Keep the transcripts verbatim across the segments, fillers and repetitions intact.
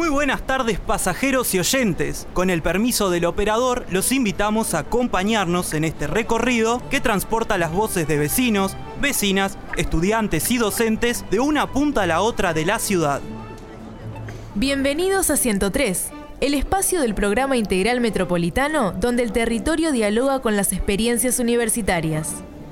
Muy buenas tardes, pasajeros y oyentes. Con el permiso del operador, los invitamos a acompañarnos en este recorrido que transporta las voces de vecinos, vecinas, estudiantes y docentes de una punta a la otra de la ciudad. Bienvenidos a ciento tres, el espacio del programa integral metropolitano donde el territorio dialoga con las experiencias universitarias.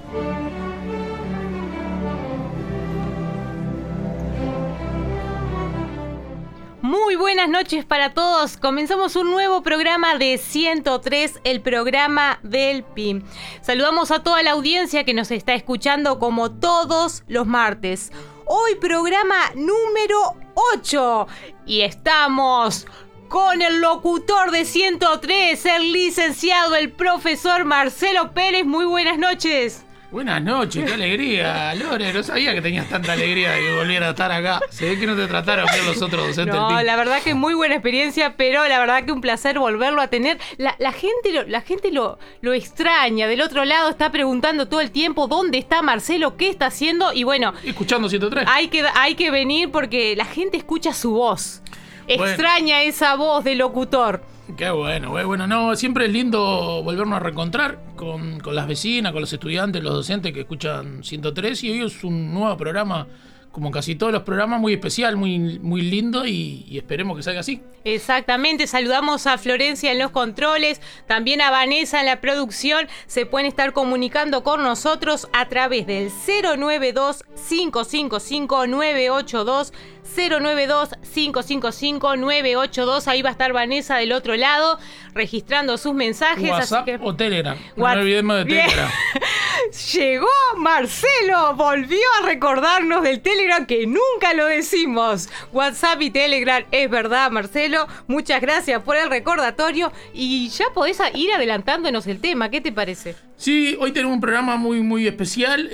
Muy buenas noches para todos. Comenzamos un nuevo programa de ciento tres, el programa del P I M. Saludamos a toda la audiencia que nos está escuchando como todos los martes. Hoy programa número ocho y estamos con el locutor de ciento tres, el licenciado, el profesor Marcelo Pérez. Muy buenas noches. Buenas noches, qué alegría, Lore, no sabía que tenías tanta alegría de que volviera a estar acá. Se ve que no te trataron bien los otros docentes No, del P I M. la verdad que muy buena experiencia, pero la verdad que un placer volverlo a tener. La, la gente, lo, la gente lo, lo extraña, del otro lado está preguntando todo el tiempo dónde está Marcelo, qué está haciendo, y bueno, Escuchando ciento tres. hay que, hay que venir porque la gente escucha su voz, Bueno. extraña esa voz del locutor. Qué bueno, güey. Bueno, no, siempre es lindo volvernos a reencontrar con, con las vecinas, con los estudiantes, los docentes que escuchan ciento tres, y hoy es un nuevo programa, como casi todos los programas, muy especial, muy, muy lindo, y, y esperemos que salga así. Exactamente, saludamos a Florencia en los controles, también a Vanessa en la producción. Se pueden estar comunicando con nosotros a través del cero nueve dos, cinco cinco cinco, nueve ocho dos, cero nueve dos, cinco cinco cinco, nueve ocho dos. Ahí va a estar Vanessa del otro lado registrando sus mensajes. WhatsApp así que... o Telegram. No What... nos olvidemos de Bien. Telegram. Llegó Marcelo, volvió a recordarnos del Telegram que nunca lo decimos. WhatsApp y Telegram, es verdad, Marcelo. Muchas gracias por el recordatorio y ya podés ir adelantándonos el tema. ¿Qué te parece? Sí, hoy tenemos un programa muy muy especial.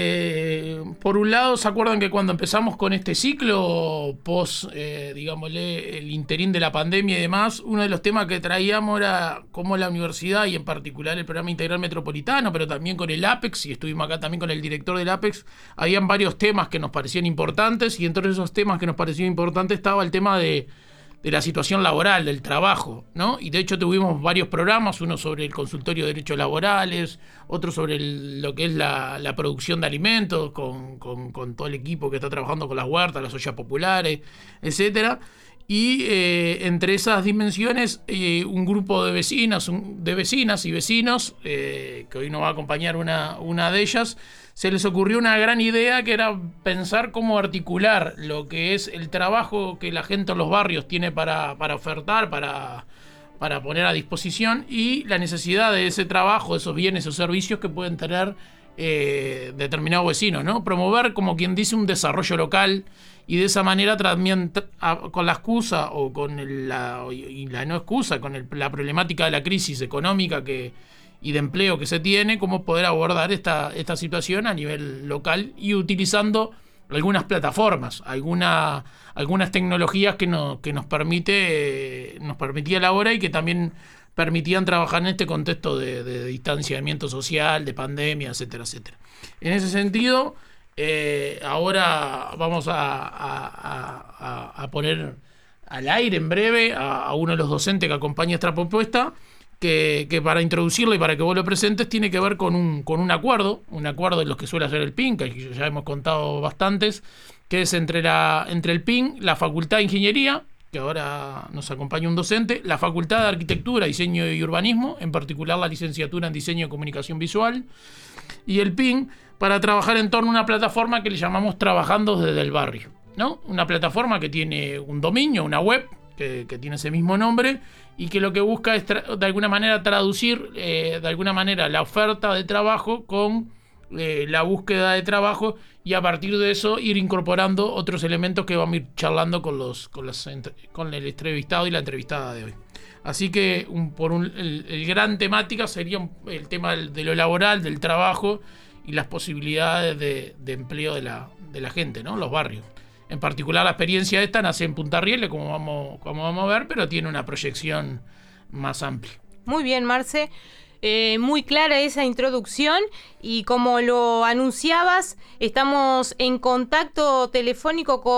Eh, por un lado, ¿se acuerdan que cuando empezamos con este ciclo post, eh, digámosle, el interín de la pandemia y demás, uno de los temas que traíamos era cómo la universidad y en particular el programa integral metropolitano, pero también con el APEX, y estuvimos acá también con el director del APEX, habían varios temas que nos parecían importantes, y entre esos temas que nos parecían importantes estaba el tema de de la situación laboral, del trabajo, ¿no? Y de hecho tuvimos varios programas, uno sobre el consultorio de derechos laborales, otro sobre el, lo que es la, la producción de alimentos, con, con, con todo el equipo que está trabajando con las huertas, las ollas populares, etcétera. Y eh, entre esas dimensiones, eh, un grupo de vecinas, un, de vecinas y vecinos, eh, que hoy nos va a acompañar una, una de ellas, se les ocurrió una gran idea que era pensar cómo articular lo que es el trabajo que la gente en los barrios tiene para, para ofertar, para, para poner a disposición, y la necesidad de ese trabajo, de esos bienes o servicios que pueden tener eh, determinados vecinos, ¿no? Promover, como quien dice, un desarrollo local, y de esa manera también, con la excusa o con el, la, y la no excusa, con el, la problemática de la crisis económica que y de empleo que se tiene, cómo poder abordar esta, esta situación a nivel local y utilizando algunas plataformas, alguna, algunas tecnologías que, no, que nos permite nos permitía la hora y que también permitían trabajar en este contexto de, de distanciamiento social, de pandemia, etcétera, etcétera. En ese sentido, eh, ahora vamos a, a, a, a poner al aire en breve a, a uno de los docentes que acompaña esta propuesta, Que, que para introducirlo y para que vos lo presentes tiene que ver con un, con un acuerdo, un acuerdo de los que suele hacer el P I M, que ya hemos contado bastantes, que es entre, la, entre el P I M, la Facultad de Ingeniería, que ahora nos acompaña un docente, la Facultad de Arquitectura, Diseño y Urbanismo, en particular la licenciatura en Diseño y Comunicación Visual, y el P I M, para trabajar en torno a una plataforma que le llamamos Trabajando desde el Barrio, ¿no? Una plataforma que tiene un dominio, una web, que, que tiene ese mismo nombre, y que lo que busca es tra- de alguna manera traducir eh, de alguna manera la oferta de trabajo con eh, la búsqueda de trabajo, y a partir de eso ir incorporando otros elementos que vamos a ir charlando con los con, las, con el entrevistado y la entrevistada de hoy. Así que un, por un, el, el gran temática sería un, el tema del, de lo laboral, del trabajo y las posibilidades de, de empleo de la, de la gente, ¿no? Los barrios. En particular, la experiencia esta nace en Punta Riele, como vamos, como vamos a ver, pero tiene una proyección más amplia. Muy bien, Marce. Eh, muy clara esa introducción, y como lo anunciabas, estamos en contacto telefónico con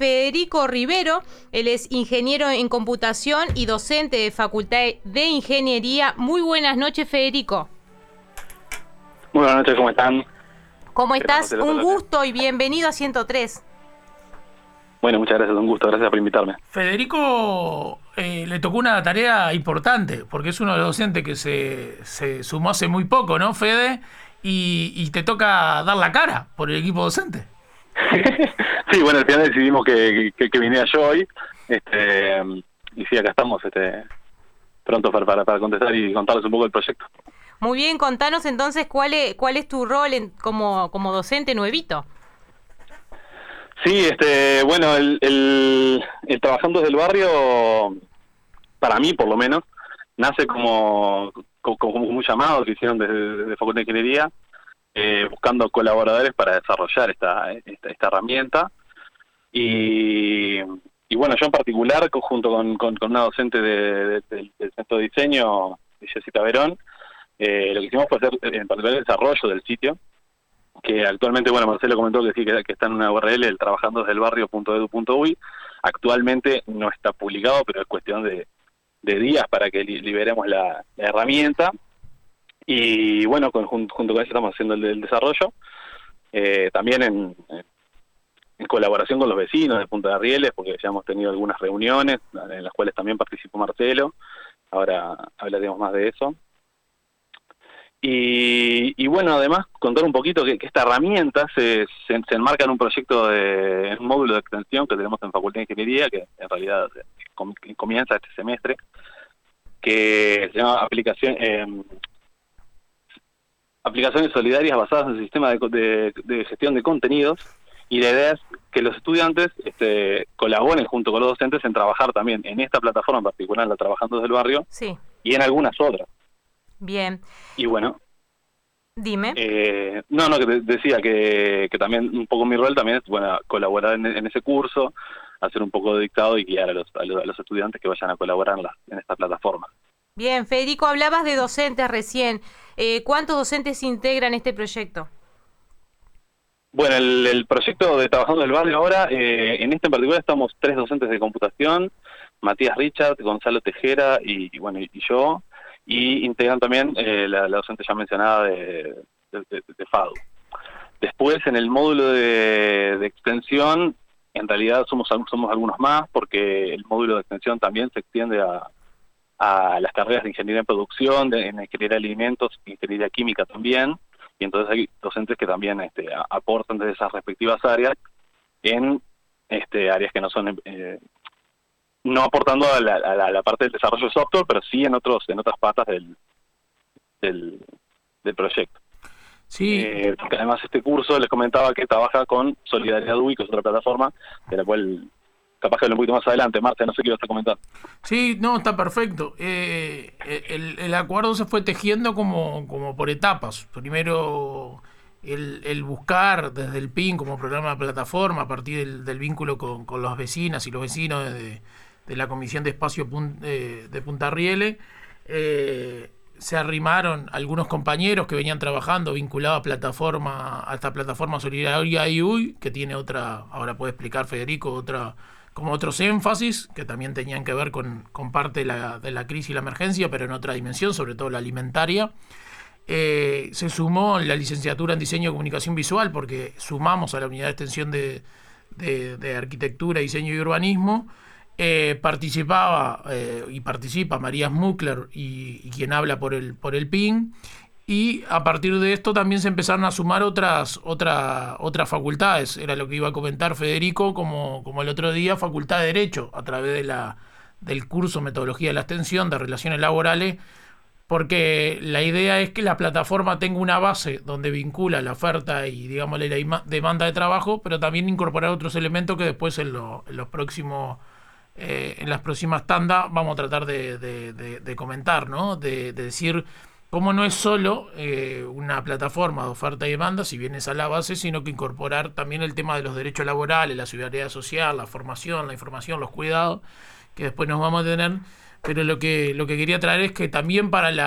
Federico Rivero. Él es ingeniero en computación y docente de Facultad de Ingeniería. Muy buenas noches, Federico. Muy buenas noches, ¿cómo están? ¿Cómo estás? Un gusto y bienvenido a ciento tres. Bueno, muchas gracias, un gusto, gracias por invitarme. Federico eh, le tocó una tarea importante, porque es uno de los docentes que se, se sumó hace muy poco, ¿no, Fede? Y, y te toca dar la cara por el equipo docente. Sí, bueno, al final decidimos que, que, que viniera yo hoy, este, y sí, acá estamos este, prontos para, para, para contestar y contarles un poco del proyecto. Muy bien, contanos entonces cuál es, cuál es tu rol en, como, como docente nuevito. Sí, este, bueno, el, el, el Trabajando desde el Barrio, para mí por lo menos, nace como, como, como un llamado que hicieron desde, desde Facultad de Ingeniería, eh, buscando colaboradores para desarrollar esta, esta, esta herramienta. Y, y bueno, yo en particular, junto con, con, con una docente de, de, de, del Centro de Diseño, Jessica Verón, eh, lo que hicimos fue hacer en particular el desarrollo del sitio, que actualmente, bueno, Marcelo comentó que sí, que, que está en una U R L, el trabajando desde el barrio punto edu punto uy. Actualmente no está publicado, pero es cuestión de, de días para que li, liberemos la, la herramienta. Y bueno, con, junto, junto con eso estamos haciendo el, el desarrollo, eh, también en, en colaboración con los vecinos de Punta de Rieles, porque ya hemos tenido algunas reuniones en las cuales también participó Marcelo. Ahora hablaremos más de eso. Y, y bueno, además contar un poquito que, que esta herramienta se, se, se enmarca en un proyecto de en un módulo de extensión que tenemos en Facultad de Ingeniería, que en realidad com, comienza este semestre, que se llama aplicación, eh, aplicaciones solidarias basadas en el sistema de, de, de gestión de contenidos. Y la idea es que los estudiantes este, colaboren junto con los docentes en trabajar también en esta plataforma en particular, en la Trabajando desde el Barrio, sí, y en algunas otras. Bien. Y bueno, dime. Eh, no, no, que te decía que, que también un poco mi rol también es, bueno, colaborar en, en ese curso, hacer un poco de dictado y guiar a los, a los, a los estudiantes que vayan a colaborar en, la, en esta plataforma. Bien, Federico, hablabas de docentes recién. Eh, ¿Cuántos docentes integran este proyecto? Bueno, el, el proyecto de Trabajando del Barrio ahora, eh, en este en particular estamos tres docentes de computación, Matías Richard, Gonzalo Tejera y, y bueno, y, y yo. Y integran también eh, la, la docente ya mencionada de, de, de, de FADU. Después, en el módulo de, de extensión, en realidad somos somos algunos más, porque el módulo de extensión también se extiende a, a las carreras de ingeniería en producción, de, en ingeniería de alimentos, ingeniería química también, y entonces hay docentes que también este, a, aportan desde esas respectivas áreas en este, áreas que no son... Eh, no aportando a la, a, la, a la parte del desarrollo de software, pero sí en otros en otras patas del del, del proyecto. Sí. Eh, porque además este curso les comentaba que trabaja con Solidaridad U I, que es otra plataforma, de la cual capaz que hablo un poquito más adelante. Marta, no sé qué ibas a comentar. Sí, no, está perfecto. Eh, el, el acuerdo se fue tejiendo como, como por etapas. Primero... El, el buscar desde el P I N como programa de plataforma a partir del, del vínculo con, con las vecinas y los vecinos de, de la Comisión de Espacio Pun, eh, de Punta Rieles, eh, se arrimaron algunos compañeros que venían trabajando vinculados a plataforma a esta plataforma Solidaria U I, que tiene otra, ahora puede explicar Federico, otra como otros énfasis que también tenían que ver con, con parte de la, de la crisis y la emergencia, pero en otra dimensión, sobre todo la alimentaria. Eh, se sumó la licenciatura en Diseño y Comunicación Visual, porque sumamos a la unidad de extensión de, de, de Arquitectura, Diseño y Urbanismo. Eh, participaba eh, y participa María Smukler y, y quien habla por el, por el P I N. Y a partir de esto también se empezaron a sumar otras, otra, otras facultades. Era lo que iba a comentar Federico, como, como el otro día, Facultad de Derecho, a través de la, del curso Metodología de la Extensión de Relaciones Laborales, porque la idea es que la plataforma tenga una base donde vincula la oferta y, digámosle, la ima- demanda de trabajo, pero también incorporar otros elementos que después en, lo, en los próximos, eh, en las próximas tandas vamos a tratar de, de, de, de comentar, ¿no? De, de decir cómo no es solo eh, una plataforma de oferta y demanda, si bien es a la base, sino que incorporar también el tema de los derechos laborales, la solidaridad social, la formación, la información, los cuidados, que después nos vamos a tener. Pero lo que lo que quería traer es que también para la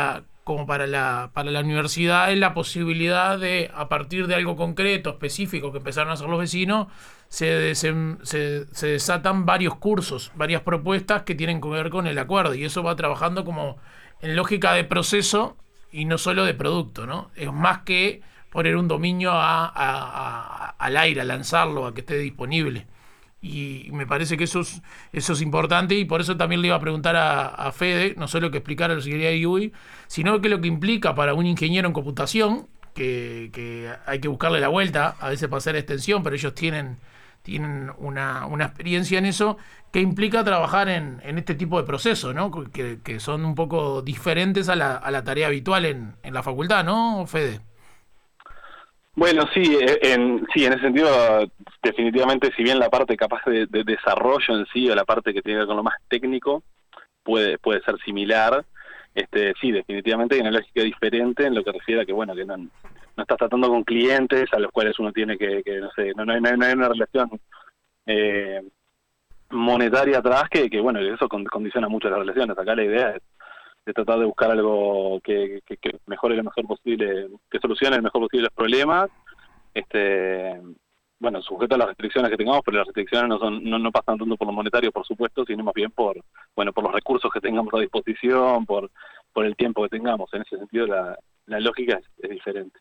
como para la, para la universidad, es la posibilidad de, a partir de algo concreto, específico, que empezaron a hacer los vecinos, se, desem, se, se desatan varios cursos, varias propuestas que tienen que ver con el acuerdo, y eso va trabajando como en lógica de proceso y no solo de producto, ¿no? Es más que poner un dominio a, a, a, al aire, a lanzarlo, a que esté disponible. Y me parece que eso es, eso es importante, y por eso también le iba a preguntar a, a Fede, no solo que explicara la seguridad de U I, sino que lo que implica para un ingeniero en computación, que, que hay que buscarle la vuelta a veces para hacer extensión, pero ellos tienen, tienen una, una experiencia en eso, que implica trabajar en, en este tipo de procesos, ¿no? Que, que son un poco diferentes a la, a la tarea habitual en, en la facultad, ¿no, Fede? Bueno, sí, en, sí, en ese sentido, definitivamente, si bien la parte capaz de, de desarrollo en sí, o la parte que tiene que ver con lo más técnico, puede puede ser similar, este sí, definitivamente hay una lógica diferente en lo que refiere a que, bueno, que no, no estás tratando con clientes a los cuales uno tiene que, que no sé, no, no, hay, no hay una relación eh, monetaria atrás que, que, bueno, eso condiciona mucho las relaciones. Acá la idea es de tratar de buscar algo que, que, que mejore lo mejor posible, que solucione el mejor posible los problemas, este bueno, sujeto a las restricciones que tengamos, pero las restricciones no son no, no pasan tanto por lo monetario, por supuesto, sino más bien por bueno por los recursos que tengamos a disposición, por por el tiempo que tengamos. En ese sentido la, la lógica es, es diferente.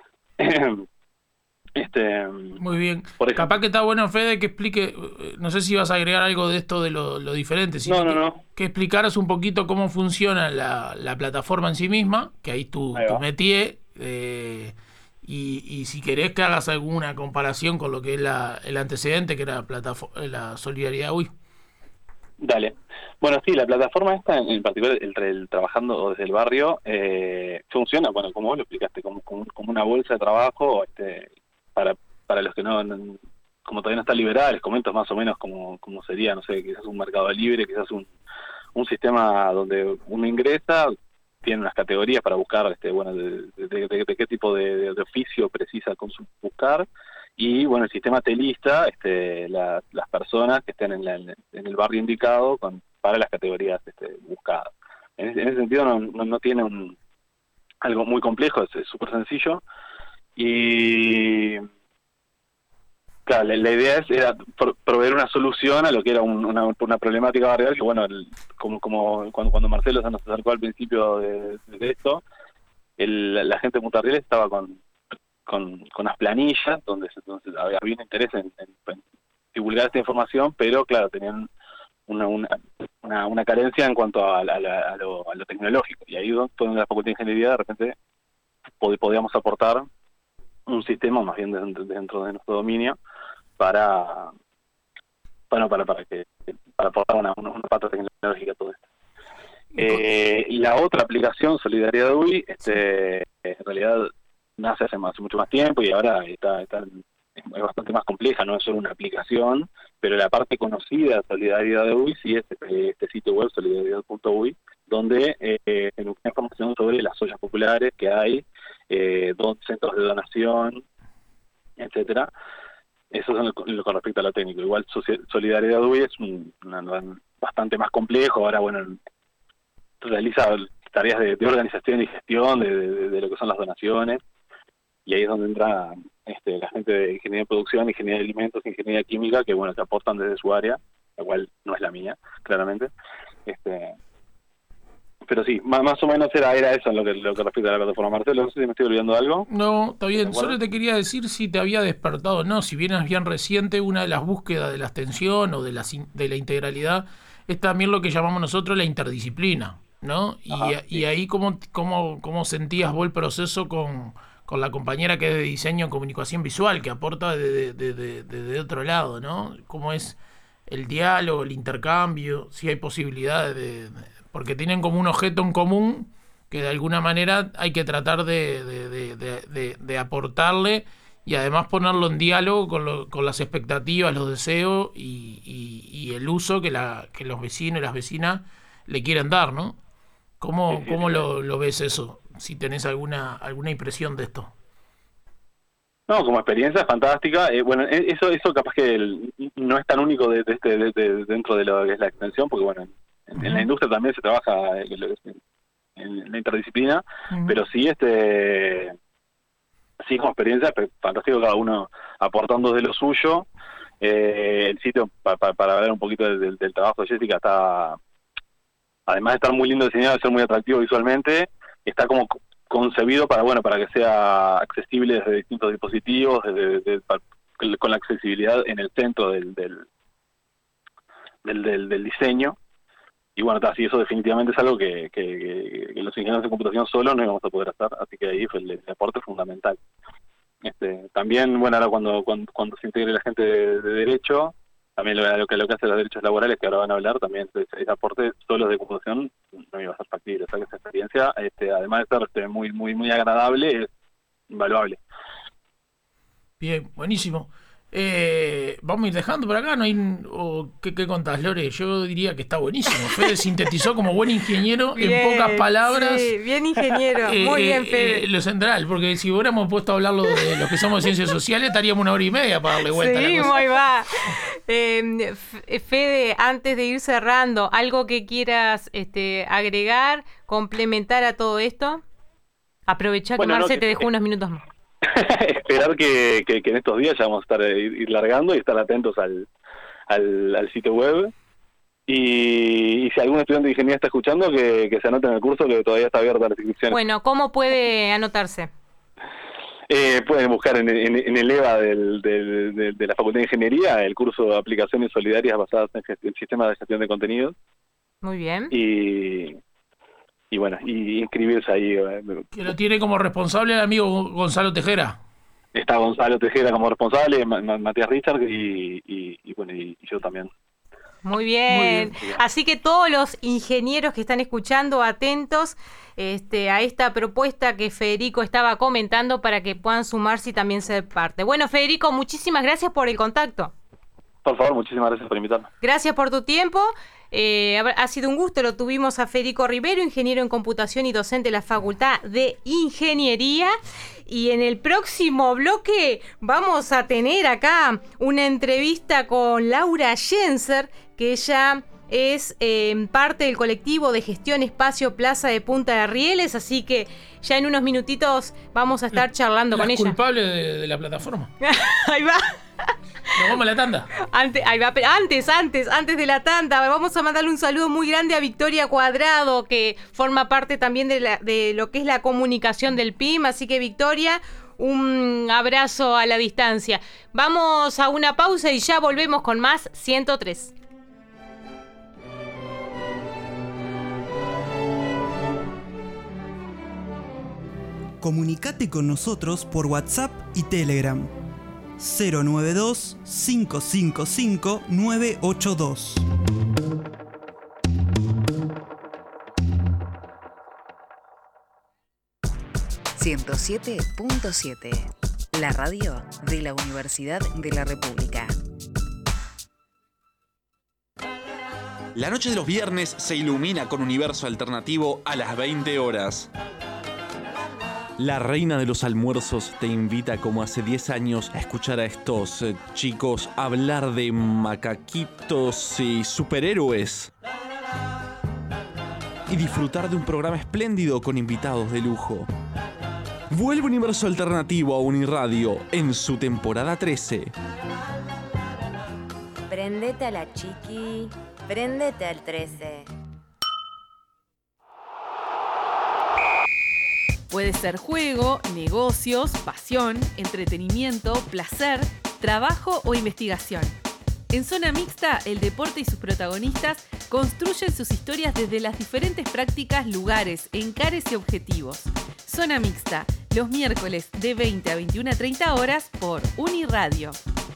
Este, Muy bien. Por ejemplo, capaz que está bueno, Fede, que explique, no sé si vas a agregar algo de esto de lo, lo diferente, sino no, no, que, no. que explicaras un poquito cómo funciona la, la plataforma en sí misma, que ahí tu, ahí tu métier, eh, y, y si querés que hagas alguna comparación con lo que es la, el antecedente, que era la, la Solidaridad U I. Dale. Bueno, sí, la plataforma esta, en particular, el, el trabajando desde el barrio, eh, funciona, bueno, como vos lo explicaste, como, como, como una bolsa de trabajo, este para para los que no, no, como todavía no está liberada, les comento más o menos cómo, cómo sería, no sé, quizás un mercado libre, quizás un, un sistema donde uno ingresa, tiene unas categorías para buscar, este bueno, de, de, de, de, de qué tipo de, de oficio precisa buscar, y bueno, el sistema te lista este, la, las personas que estén en, la, en el barrio indicado con, para las categorías este, buscadas. En ese, en ese sentido no, no, no tiene un algo muy complejo, es súper sencillo. Y claro, la, la idea es, era pro, proveer una solución a lo que era un, una, una problemática barrial, que bueno, el, como, como cuando, cuando Marcelo se nos acercó al principio de, de esto, el, la gente de Punta Rieles estaba con, con, con unas planillas donde, donde había, había un interés en, en, en divulgar esta información, pero claro, tenían una, una, una, una carencia en cuanto a, a, a, a, lo, a lo tecnológico, y ahí toda la Facultad de Ingeniería de repente pod, podíamos aportar un sistema más bien dentro, dentro de nuestro dominio para bueno para para que para aportar una, una, una pata tecnológica a todo esto. Eh, la otra aplicación, Solidaridad U I, este, en realidad nace hace, más, hace mucho más tiempo y ahora está, está es bastante más compleja, no es solo una aplicación, pero la parte conocida de Solidaridad U I sí es este, este sitio web solidaridad punto u i, donde eh, tenemos información sobre las ollas populares que hay, eh, dos centros de donación, etcétera. Eso es lo, lo con respecto a lo técnico. Igual Solidaridad U I es un, una, una, bastante más complejo. Ahora, bueno, realiza tareas de, de organización y gestión de, de, de lo que son las donaciones, y ahí es donde entra este, la gente de ingeniería de producción, ingeniería de alimentos, ingeniería química, que bueno, que aportan desde su área, la cual no es la mía, claramente. Este, pero sí, más, más o menos era era eso lo que lo que respecta a la plataforma. Marcelo, no sé si me estoy olvidando de algo. No, está bien. Solo te quería decir si te había despertado o no. Si bien es bien reciente, una de las búsquedas de la extensión o de la, de la integralidad es también lo que llamamos nosotros la interdisciplina, ¿no? Y, Ajá, sí. y ahí, ¿cómo, cómo, ¿cómo sentías vos el proceso con, con la compañera que es de diseño en comunicación visual, que aporta de, de, de, de, de otro lado, ¿no? ¿Cómo es el diálogo, el intercambio? Si hay posibilidades de... de porque tienen como un objeto en común que de alguna manera hay que tratar de, de, de, de, de, de aportarle y además ponerlo en diálogo con, lo, con las expectativas, los deseos y, y, y el uso que, la, que los vecinos y las vecinas le quieren dar, ¿no? ¿Cómo, cómo lo, lo ves eso? Si tenés alguna alguna impresión de esto. No, como experiencia es fantástica. Eh, bueno, eso eso capaz que el, no es tan único de, de este de, de, dentro de lo que es la extensión, porque bueno, en, uh-huh. en la industria también se trabaja en, en la interdisciplina, Uh-huh. pero sí, este, sí como experiencia, fantástico, cada uno aportando de lo suyo. Eh, el sitio, pa, pa, para hablar un poquito del, del, del trabajo de Jessica, está, además de estar muy lindo diseñado, de ser muy atractivo visualmente, está como concebido para, bueno, para que sea accesible desde distintos dispositivos, desde, desde, para, con la accesibilidad en el centro del del, del, del, del diseño. Y bueno, así eso definitivamente es algo que, que, que, que los ingenieros de computación solo no íbamos a poder hacer, así que ahí fue el, el aporte fundamental. Este, también, bueno, ahora cuando cuando, cuando se integre la gente de, de Derecho, también lo, lo, que, lo que hace los derechos laborales, que ahora van a hablar, también ese, ese aporte solo de computación no iba a ser factible. O sea que esa experiencia, este, además de ser este, muy, muy, muy agradable, es invaluable. Bien, buenísimo. Eh, vamos a ir dejando por acá, ¿no hay o qué, qué contás, Lore? Yo diría que está buenísimo. Fede sintetizó como buen ingeniero bien, en pocas palabras. Sí, bien ingeniero, eh, muy eh, bien, Fede. Eh, lo central, porque si hubiéramos puesto a hablarlo de los que somos ciencias sociales, estaríamos una hora y media para darle vuelta Sí, a la cosa. ahí va. Eh, Fede, antes de ir cerrando, ¿algo que quieras este, agregar, complementar a todo esto? Aprovechá Bueno, que Marce no, que- te dejó unos minutos más. Esperar que, que, que en estos días ya vamos a estar eh, ir, ir largando y estar atentos al, al, al sitio web. Y, y si algún estudiante de ingeniería está escuchando, que, que se anote en el curso, que todavía está abierta la inscripción. Bueno, ¿cómo puede anotarse? Eh, pueden buscar en, en, en el E V A del, del, de, de la Facultad de Ingeniería el curso de Aplicaciones Solidarias basadas en, gest- en sistemas de gestión de contenidos. Muy bien. Y, y bueno, y inscribirse ahí. eh, Que lo tiene como responsable el amigo Gonzalo Tejera. Está Gonzalo Tejera como responsable, Ma- Ma- Matías Richard y, y, y bueno, y, y yo también. Muy bien. Muy bien. Así que todos los ingenieros que están escuchando, atentos este, a esta propuesta que Federico estaba comentando para que puedan sumarse y también ser parte. Bueno, Federico, muchísimas gracias por el contacto. Por favor, muchísimas gracias por invitarme. Gracias por tu tiempo. Eh, ha sido un gusto, lo tuvimos a Federico Rivero, ingeniero en computación y docente de la Facultad de Ingeniería. Y en el próximo bloque vamos a tener acá una entrevista con Laura Jenser, que ella es eh, parte del colectivo de gestión Espacio Plaza de Punta de Rieles, así que ya en unos minutitos vamos a estar charlando La con ella. culpable de, de la plataforma. Ahí va. Nos vamos a la tanda. Antes, ahí va, pero antes, antes, antes de la tanda, vamos a mandarle un saludo muy grande a Victoria Cuadrado, que forma parte también de, la, de lo que es la comunicación del P I M. Así que, Victoria, un abrazo a la distancia. Vamos a una pausa y ya volvemos con más ciento tres. Comunicate con nosotros por WhatsApp y Telegram. cero nueve dos, cinco cinco cinco, nueve ocho dos. ciento siete punto siete, la radio de la Universidad de la República. La noche de los viernes se ilumina con Universo Alternativo a las veinte horas. La reina de los almuerzos te invita como hace diez años a escuchar a estos eh, chicos hablar de macaquitos y superhéroes. Y disfrutar de un programa espléndido con invitados de lujo. Vuelve Universo Alternativo a Uniradio en su temporada trece. Prendete a la chiqui, prendete al trece. Puede ser juego, negocios, pasión, entretenimiento, placer, trabajo o investigación. En Zona Mixta, el deporte y sus protagonistas construyen sus historias desde las diferentes prácticas, lugares, encares y objetivos. Zona Mixta, los miércoles de veinte a veintiuna treinta horas por Uniradio.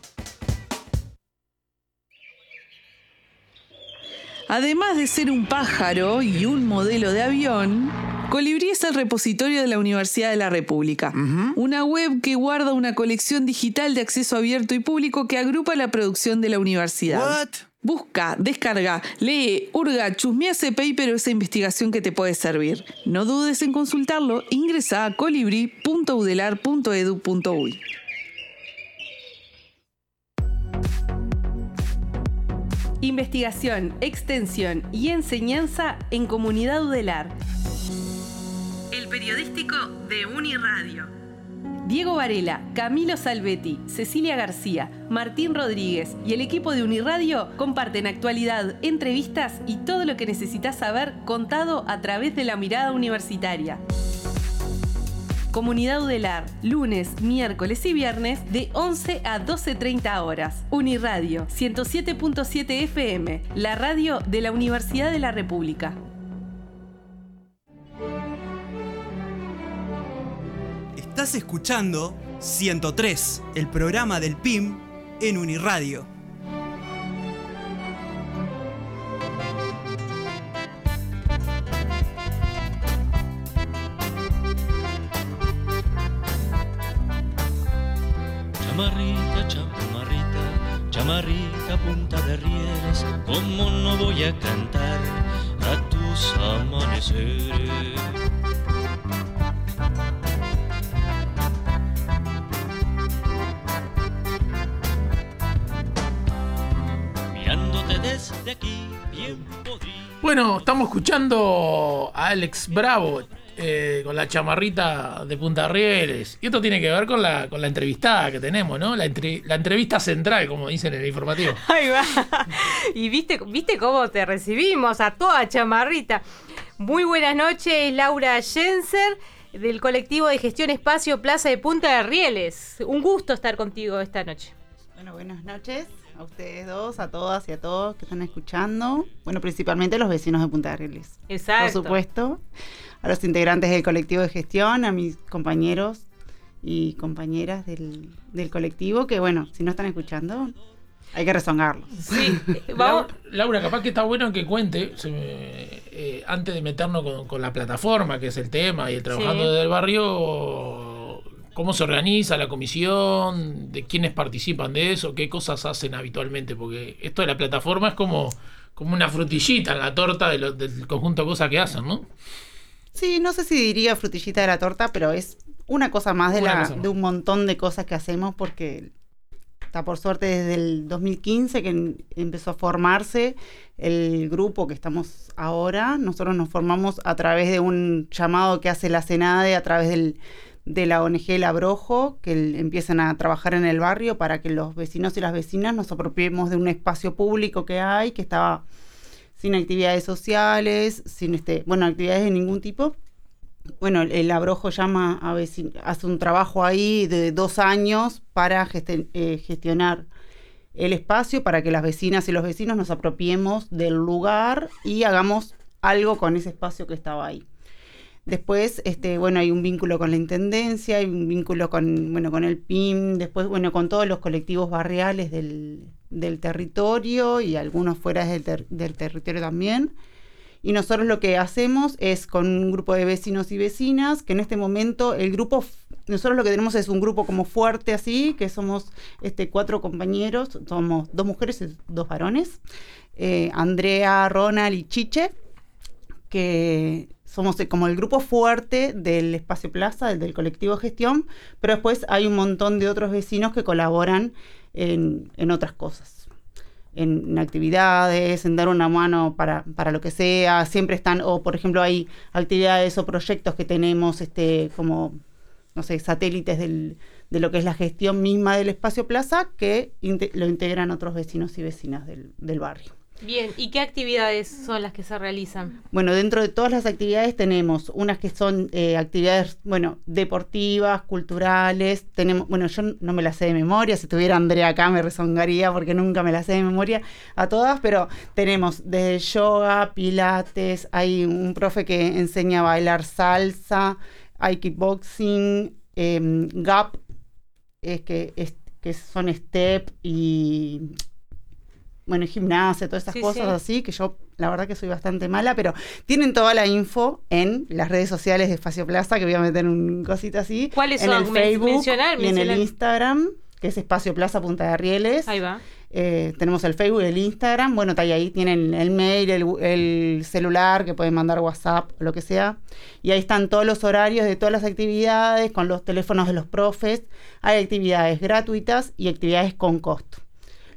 Además de ser un pájaro y un modelo de avión, Colibrí es el repositorio de la Universidad de la República. Uh-huh. Una web que guarda una colección digital de acceso abierto y público que agrupa la producción de la universidad. What? Busca, descarga, lee, hurga, chusmea ese paper o esa investigación que te puede servir. No dudes en consultarlo. Ingresa a colibrí punto udelar punto edu punto uy. Investigación, extensión y enseñanza en Comunidad Udelar. periodístico de Uniradio. Diego Varela, Camilo Salvetti, Cecilia García, Martín Rodríguez y el equipo de Uniradio comparten actualidad, entrevistas y todo lo que necesitas saber contado a través de la mirada universitaria. Comunidad Udelar, lunes, miércoles y viernes de once a doce treinta horas. Uniradio, ciento siete punto siete F M, la radio de la Universidad de la República. Estás escuchando ciento tres, el programa del P I M en Uniradio. Chamarrita, chamarrita, chamarrita, punta de rieles, ¿cómo no voy a cantar a tus amaneceres? Mirándote desde aquí, bien podrido. Bueno, estamos escuchando a Alex Bravo. Eh, con la chamarrita de Punta Rieles. Y esto tiene que ver con la, con la entrevistada que tenemos, ¿no? La, entre, la entrevista central, como dicen en el informativo. Ahí va. Y viste, viste cómo te recibimos a toda chamarrita. Muy buenas noches, Laura Genser, del colectivo de gestión Espacio Plaza de Punta de Rieles. Un gusto estar contigo esta noche. Bueno, buenas noches a ustedes dos, a todas y a todos que están escuchando. Bueno, principalmente a los vecinos de Punta de Rieles. Exacto. Por supuesto. A los integrantes del colectivo de gestión, a mis compañeros y compañeras del, del colectivo, que bueno, si no están escuchando, hay que rezongarlos. Sí, vamos. Laura, Laura, capaz que está bueno que cuente, se me, eh, antes de meternos con, con la plataforma, que es el tema, y el Trabajando sí. desde el Barrio, cómo se organiza la comisión, de quiénes participan de eso, qué cosas hacen habitualmente, porque esto de la plataforma es como, como una frutillita en la torta de lo, del conjunto de cosas que hacen, ¿no? Sí, no sé si diría frutillita de la torta, pero es una cosa más de, la, cosa más. de un montón de cosas que hacemos, porque está por suerte desde el dos mil quince que en, empezó a formarse el grupo que estamos ahora. Nosotros nos formamos a través de un llamado que hace la Senade, a través del, de la O N G El Abrojo, que el, empiezan a trabajar en el barrio para que los vecinos y las vecinas nos apropiemos de un espacio público que hay, que estaba sin actividades sociales, sin este, bueno, actividades de ningún tipo. Bueno, el, el Abrojo llama a vecin- hace un trabajo ahí de dos años para gest- eh, gestionar el espacio, para que las vecinas y los vecinos nos apropiemos del lugar y hagamos algo con ese espacio que estaba ahí. Después, este, bueno, hay un vínculo con la Intendencia, hay un vínculo con, bueno, con el P I M, después, bueno, con todos los colectivos barriales del, del territorio y algunos fuera del, ter- del territorio también. Y nosotros lo que hacemos es con un grupo de vecinos y vecinas, que en este momento el grupo, nosotros lo que tenemos es un grupo como fuerte así, que somos este, cuatro compañeros, somos dos mujeres y dos varones, eh, Andrea, Ronald y Chiche, que somos como el grupo fuerte del Espacio Plaza, del, del colectivo de gestión, pero después hay un montón de otros vecinos que colaboran en, en otras cosas, en, en actividades, en dar una mano para, para lo que sea. Siempre están, o por ejemplo hay actividades o proyectos que tenemos este como, no sé, satélites del, de lo que es la gestión misma del Espacio Plaza, que inte- lo integran otros vecinos y vecinas del, del barrio. Bien, ¿y qué actividades son las que se realizan? Bueno, dentro de todas las actividades tenemos unas que son eh, actividades, bueno, deportivas, culturales. Tenemos, bueno, yo no me las sé de memoria, si tuviera Andrea acá me rezongaría porque nunca me las sé de memoria a todas, pero tenemos desde yoga, pilates, hay un profe que enseña a bailar salsa, hay kickboxing, eh, gap, es que, es, que son step y... bueno, gimnasia, todas esas sí, cosas sí. así, que yo la verdad que soy bastante mala, pero tienen toda la info en las redes sociales de Espacio Plaza, que voy a meter un cosita así. ¿Cuáles en son? El Facebook mencionar, y mencionar. en el Instagram, que es Espacio Plaza Punta de Rieles. Ahí va. Eh, tenemos el Facebook y el Instagram. Bueno, está ahí tienen el mail, el, el celular, que pueden mandar WhatsApp, o lo que sea. Y ahí están todos los horarios de todas las actividades, con los teléfonos de los profes. Hay actividades gratuitas y actividades con costo.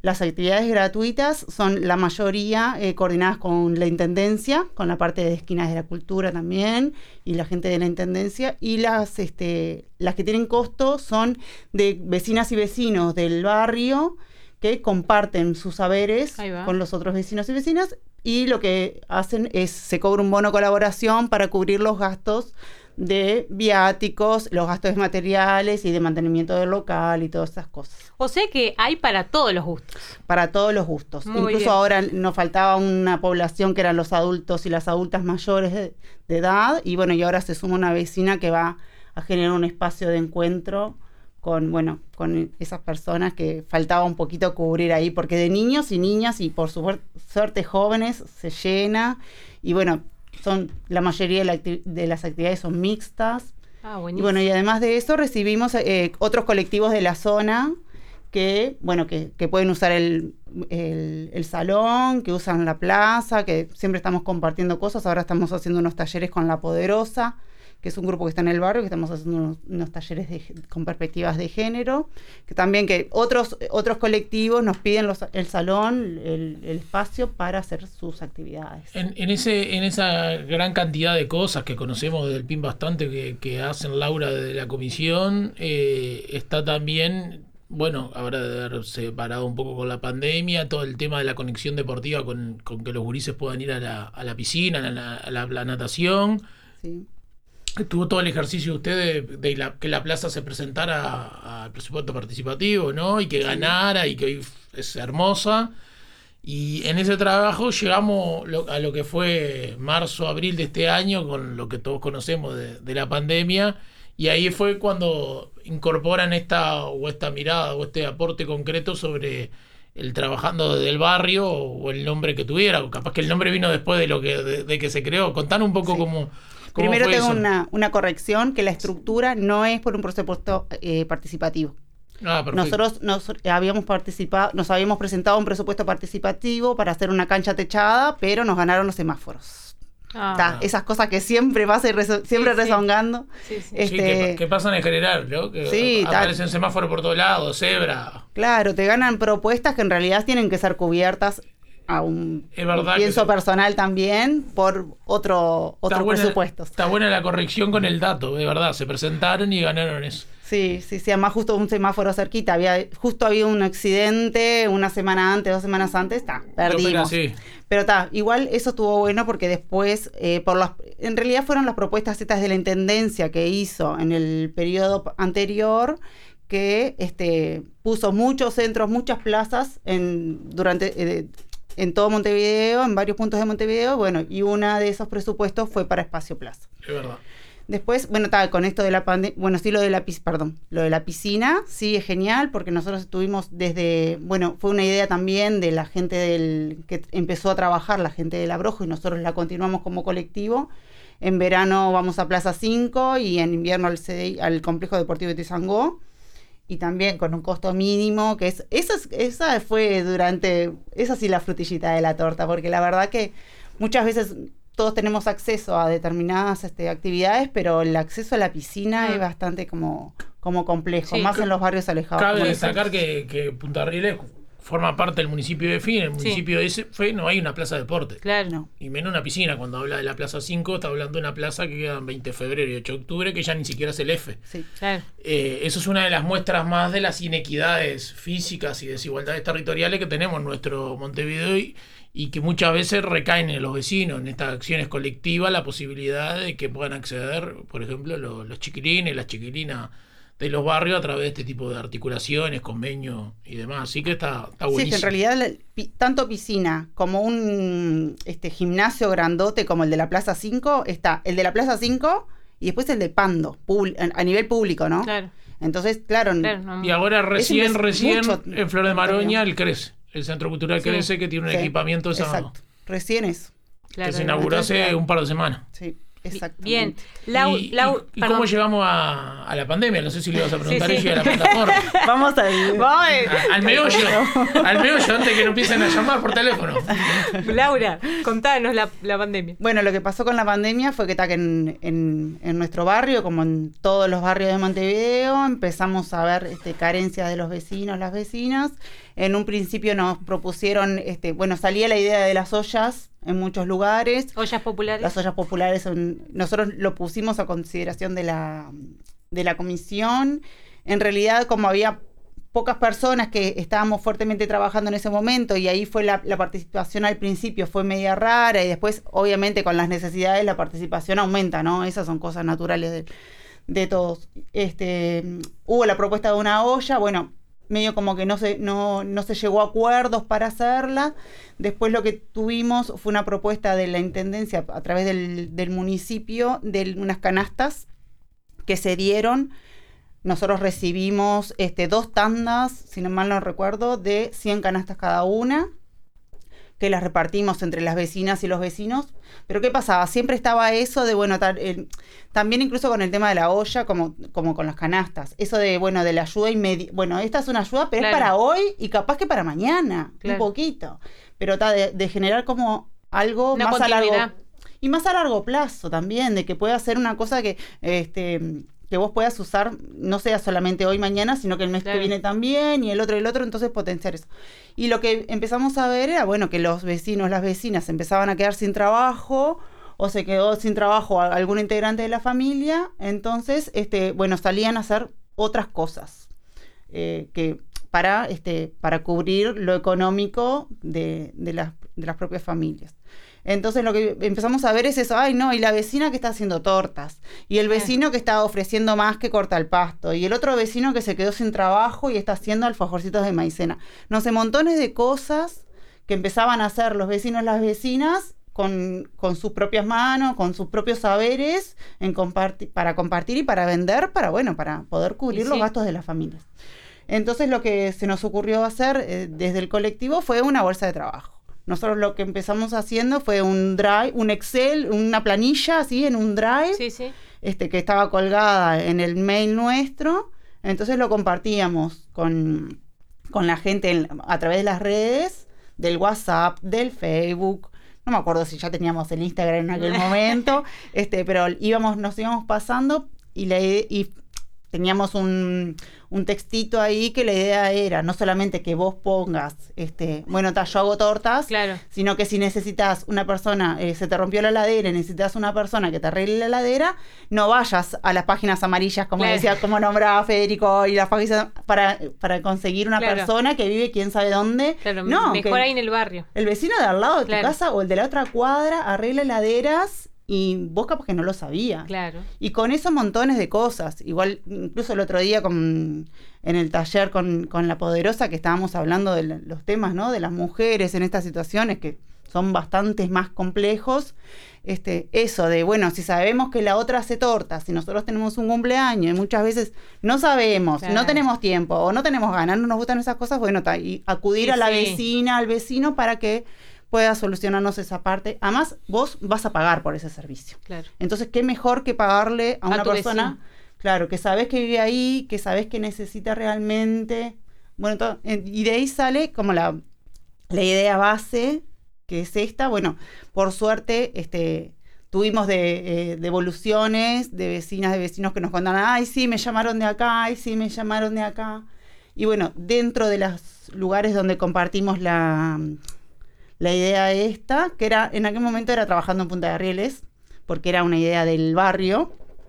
Las actividades gratuitas son la mayoría eh, coordinadas con la Intendencia, con la parte de Esquinas de la Cultura también, y la gente de la Intendencia, y las, este, las que tienen costo son de vecinas y vecinos del barrio que comparten sus saberes con los otros vecinos y vecinas, y lo que hacen es, se cobra un bono colaboración para cubrir los gastos de viáticos, los gastos de materiales y de mantenimiento del local y todas esas cosas. O sea que hay para todos los gustos. Para todos los gustos. Muy Incluso bien. ahora nos faltaba una población que eran los adultos y las adultas mayores de, de edad, y bueno, y ahora se suma una vecina que va a generar un espacio de encuentro con, bueno, con esas personas que faltaba un poquito cubrir ahí, porque de niños y niñas y por su suerte jóvenes se llena, y bueno, son la mayoría de, la acti- de las actividades son mixtas. Ah, y bueno, y además de eso recibimos eh, otros colectivos de la zona que, bueno, que, que pueden usar el, el, el salón, que usan la plaza, que siempre estamos compartiendo cosas. Ahora estamos haciendo unos talleres con La Poderosa, que es un grupo que está en el barrio, que estamos haciendo unos, unos talleres de, con perspectivas de género, que también que otros otros colectivos nos piden los, el salón, el, el espacio para hacer sus actividades. En, en ese en esa gran cantidad de cosas que conocemos del P I M bastante, que, que hacen Laura de la comisión, eh, está también, bueno, habrá de haberse parado un poco con la pandemia, todo el tema de la conexión deportiva con, con que los gurises puedan ir a la, a la piscina, a la, a la, a la natación. Sí. Tuvo todo el ejercicio de usted de, de la, que la plaza se presentara al presupuesto participativo, ¿no? Y que sí. ganara y que hoy es hermosa. Y en ese trabajo llegamos lo, a lo que fue marzo, abril de este año, con lo que todos conocemos de, de la pandemia. Y ahí fue cuando incorporan esta o esta mirada o este aporte concreto sobre el trabajando desde el barrio o el nombre que tuviera. O capaz que el nombre vino después de lo que de, de que se creó. Contanos un poco sí. cómo... Primero tengo una, una corrección, que la estructura no es por un presupuesto eh, participativo. Ah, Nosotros nos habíamos participado, nos habíamos presentado un presupuesto participativo para hacer una cancha techada, pero nos ganaron los semáforos. Ah. Ta, esas cosas que siempre pasa y reso- siempre sí, sí. rezongando. Sí, sí. Este, sí, que, que pasan en general, ¿no? Que sí, aparecen semáforos por todos lados, cebra. Claro, te ganan propuestas que en realidad tienen que ser cubiertas a un, un pienso que... personal también por otro otro está presupuesto. Buena, está buena la corrección con el dato, de verdad, se presentaron y ganaron eso. Sí, sí, sí, además justo un semáforo cerquita, había justo había un accidente una semana antes, dos semanas antes, está, perdimos. Sí. Pero está, igual eso estuvo bueno porque después, eh, por las, en realidad fueron las propuestas estas de la Intendencia que hizo en el periodo anterior, que este puso muchos centros, muchas plazas en durante eh, en todo Montevideo, en varios puntos de Montevideo, bueno, y una de esos presupuestos fue para Espacio Plaza. Es verdad. Después, bueno, está con esto de la pandemia, bueno, sí, lo de la, perdón, lo de la piscina, sí, es genial, porque nosotros estuvimos desde, bueno, fue una idea también de la gente del, que empezó a trabajar, la gente del Abrojo, y nosotros la continuamos como colectivo. En verano vamos a Plaza cinco y en invierno al, C D I, al Complejo Deportivo de Tizangó. Y también con un costo mínimo, que es esa, esa fue durante, esa sí la frutillita de la torta, porque la verdad que muchas veces todos tenemos acceso a determinadas este, actividades, pero el acceso a la piscina ah. es bastante como, como complejo, sí, más en los barrios alejados. Cabe destacar que, que Punta Rieles forma parte del municipio de Fin, en el municipio sí. de F no hay una plaza de deporte. Claro. No. Y menos una piscina. Cuando habla de la Plaza cinco, está hablando de una plaza que queda en veinte de febrero y ocho de octubre, que ya ni siquiera es el F. Sí, claro. Eh, eso es una de las muestras más de las inequidades físicas y desigualdades territoriales que tenemos en nuestro Montevideo y, y que muchas veces recaen en los vecinos, en estas acciones colectivas, la posibilidad de que puedan acceder, por ejemplo, los, los chiquilines, las chiquilinas de los barrios a través de este tipo de articulaciones, convenios y demás. Así que está, está buenísimo. Sí, que en realidad la, pi, tanto piscina como un este gimnasio grandote como el de la Plaza cinco, está el de la Plaza cinco y después el de Pando, pub, a nivel público, ¿no? Claro. Entonces, claro. claro no. Y ahora recién, recién en Flor de Maroña el CRECE, el Centro Cultural sí. CRECE, que tiene un sí. equipamiento de Exacto. Recién es. Claro, que se inauguró hace claro. un par de semanas. Sí. Exactamente. Bien. Lau, ¿Y, Lau, y, y cómo llegamos a, a la pandemia? No sé si le ibas a preguntar sí, sí. a la plataforma. Vamos a ir. A, al meollo. Al meollo antes que nos empiecen a llamar por teléfono. Laura, contanos la, la pandemia. Bueno, lo que pasó con la pandemia fue que, ta, que en, en, en nuestro barrio, como en todos los barrios de Montevideo, empezamos a ver este, carencias de los vecinos, las vecinas. En un principio nos propusieron, este, bueno, salía la idea de las ollas en muchos lugares. Ollas populares. Las ollas populares, son, nosotros lo pusimos a consideración de la, de la comisión. En realidad, como había pocas personas que estábamos fuertemente trabajando en ese momento, y ahí fue la, la participación al principio, fue media rara, y después, obviamente, con las necesidades, la participación aumenta, ¿no? Esas son cosas naturales de, de todos. Este, hubo la propuesta de una olla, bueno, medio como que no se, no, no se llegó a acuerdos para hacerla. Después lo que tuvimos fue una propuesta de la Intendencia a través del, del municipio de unas canastas que se dieron. Nosotros recibimos este, dos tandas, si no mal no recuerdo, de cien canastas cada una, que las repartimos entre las vecinas y los vecinos. Pero ¿qué pasaba? Siempre estaba eso de, bueno, tal, eh, también incluso con el tema de la olla, como, como con las canastas. Eso de, bueno, de la ayuda inmediata. Bueno, esta es una ayuda, pero claro, es para hoy y capaz que para mañana, claro, un poquito. Pero ta, de, de generar como algo una más a largo. Y más a largo plazo también, de que pueda ser una cosa que... este que vos puedas usar, no sea solamente hoy, mañana, sino que el mes claro, que viene también, y el otro, y el otro, entonces potenciar eso. Y lo que empezamos a ver era, bueno, que los vecinos, las vecinas empezaban a quedar sin trabajo, o se quedó sin trabajo algún integrante de la familia, entonces, este, bueno, salían a hacer otras cosas, eh, que para, este, para cubrir lo económico de, de, las, de las propias familias. Entonces lo que empezamos a ver es eso, ay no, y la vecina que está haciendo tortas, y el vecino que está ofreciendo más que corta el pasto, y el otro vecino que se quedó sin trabajo y está haciendo alfajorcitos de maicena. No sé, montones de cosas que empezaban a hacer los vecinos y las vecinas con, con sus propias manos, con sus propios saberes, en comparti- para compartir y para vender, para bueno, para poder cubrir sí, los gastos de las familias. Entonces lo que se nos ocurrió hacer eh, desde el colectivo fue una bolsa de trabajo. Nosotros lo que empezamos haciendo fue un drive, un Excel, una planilla así en un drive, sí, sí. Este, que estaba colgada en el mail nuestro. Entonces lo compartíamos con, con la gente en, a través de las redes, del WhatsApp, del Facebook. No me acuerdo si ya teníamos el Instagram en aquel momento, este, pero íbamos, nos íbamos pasando y, la, y teníamos un, un textito ahí que la idea era no solamente que vos pongas, este, bueno, ta, yo hago tortas, claro, sino que si necesitas una persona, eh, se te rompió la heladera y necesitas una persona que te arregle la heladera, no vayas a las páginas amarillas, como claro, decía, como nombraba Federico, y las páginas para, para conseguir una claro, persona que vive quién sabe dónde. Claro, no, mejor ahí en el barrio. El vecino de al lado de claro, tu casa o el de la otra cuadra arregla heladeras. Y vos capaz que no lo sabías. Claro. Y con eso montones de cosas. Igual, incluso el otro día con, en el taller con, con La Poderosa, que estábamos hablando de los temas, ¿no? De las mujeres en estas situaciones que son bastante más complejos. Este, eso de, bueno, si sabemos que la otra hace tortas, si nosotros tenemos un cumpleaños y muchas veces no sabemos, claro, no tenemos tiempo o no tenemos ganas, no nos gustan esas cosas, bueno, ta, y acudir sí, a la sí, vecina, al vecino para que pueda solucionarnos esa parte. Además, vos vas a pagar por ese servicio. Claro. Entonces, qué mejor que pagarle a, a una persona, vecino, claro, que sabés que vive ahí, que sabés que necesita realmente. Bueno, todo, y de ahí sale como la, la idea base, que es esta. Bueno, por suerte, este, tuvimos de, eh, devoluciones de vecinas, de vecinos que nos contaban, ay, sí, me llamaron de acá, ay, sí, me llamaron de acá. Y bueno, dentro de los lugares donde compartimos la... La idea esta, que era en aquel momento era trabajando en Punta de Rieles, porque era una idea del barrio,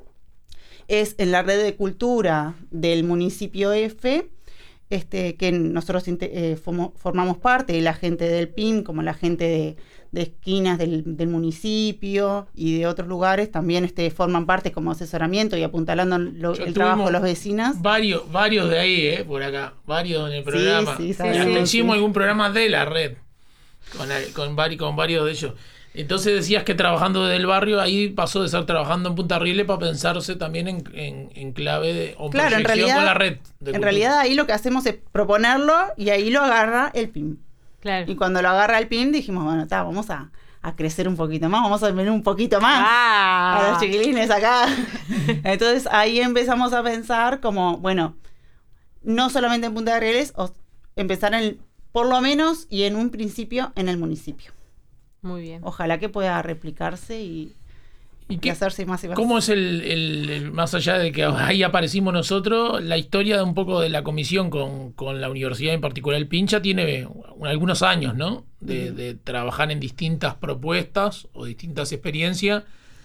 es en la red de cultura del municipio F, este, que nosotros eh, formos, formamos parte, y la gente del P I M, como la gente de, de esquinas del, del municipio y de otros lugares, también este, forman parte como asesoramiento y apuntalando lo, el trabajo de los vecinos. Varios, varios de ahí, eh, por acá, varios en el programa. Sí, sí, y hasta sí, hicimos sí. algún programa de la red. Con, con, vari, con varios de ellos. Entonces decías que trabajando desde el barrio, ahí pasó de ser trabajando en Punta Rieles para pensarse también en, en, en clave de o claro, en realidad, con la red. En realidad ahí lo que hacemos es proponerlo y ahí lo agarra el P I M. Claro. Y cuando lo agarra el P I M dijimos, bueno, está, vamos a, a crecer un poquito más, vamos a venir un poquito más ah. a los chiquilines acá. Entonces ahí empezamos a pensar como, bueno, no solamente en Punta de Rieles, o empezar en, por lo menos y en un principio en el municipio. Muy bien. Ojalá que pueda replicarse y, ¿Y, y qué, hacerse más y más. ¿Cómo es el, el, el, más allá de que ahí aparecimos nosotros, la historia de un poco de la comisión con, con la universidad, en particular el Pincha, tiene algunos años, ¿no? De, uh-huh. de trabajar en distintas propuestas o distintas experiencias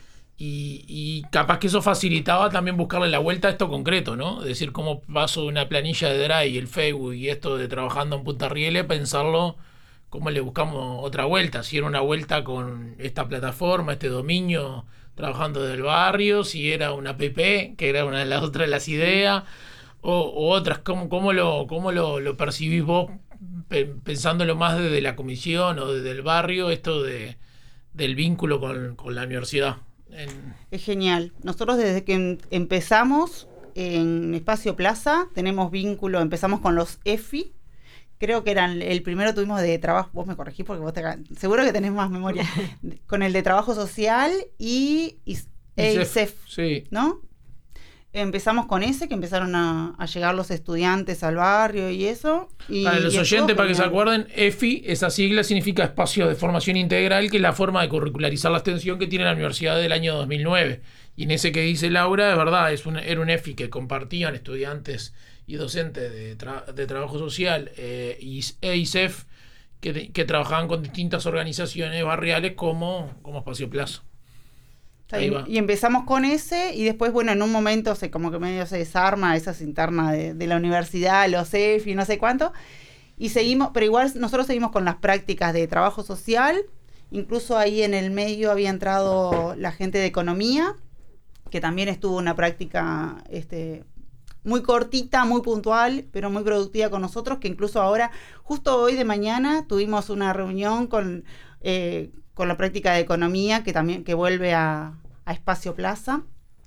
y, y capaz que eso facilitaba también buscarle la vuelta a esto concreto, ¿no? Es decir, cómo paso de una planilla de Drive y el Facebook y esto de trabajando en Punta Rieles, pensarlo cómo le buscamos otra vuelta, si era una vuelta con esta plataforma, este dominio, trabajando desde el barrio, si era una app, que era una de las otras de las ideas, o, o otras, ¿cómo, cómo, lo, cómo lo, lo percibís vos, pe, pensándolo más desde la comisión o desde el barrio, esto de del vínculo con, con la universidad? En... Es genial. Nosotros desde que em, empezamos en Espacio Plaza, tenemos vínculo, empezamos con los E F I, creo que eran el primero tuvimos de trabajo, vos me corregís porque vos te, seguro que tenés más memoria, con el de trabajo social y, y E I C E F, sí. ¿no? Empezamos con ese, que empezaron a, a llegar los estudiantes al barrio y eso. Y, para los y oyentes, para que se genial. acuerden, E F I, esa sigla significa Espacio de Formación Integral, que es la forma de curricularizar la extensión que tiene la universidad del año dos mil nueve. Y en ese que dice Laura, es verdad, es un, era un E F I que compartían estudiantes y docentes de, tra- de trabajo social eh, y E I C E F que, que trabajaban con distintas organizaciones barriales como, como Espacio Plaza. Ahí va. Y empezamos con ese y después, bueno, en un momento se como que medio se desarma esas internas de, de la universidad, los E F I, no sé cuánto, y seguimos, pero igual nosotros seguimos con las prácticas de trabajo social, incluso ahí en el medio había entrado la gente de economía, que también estuvo una práctica este muy cortita, muy puntual, pero muy productiva con nosotros, que incluso ahora, justo hoy de mañana, tuvimos una reunión con, eh, con la práctica de economía, que también que vuelve a, a Espacio Plaza.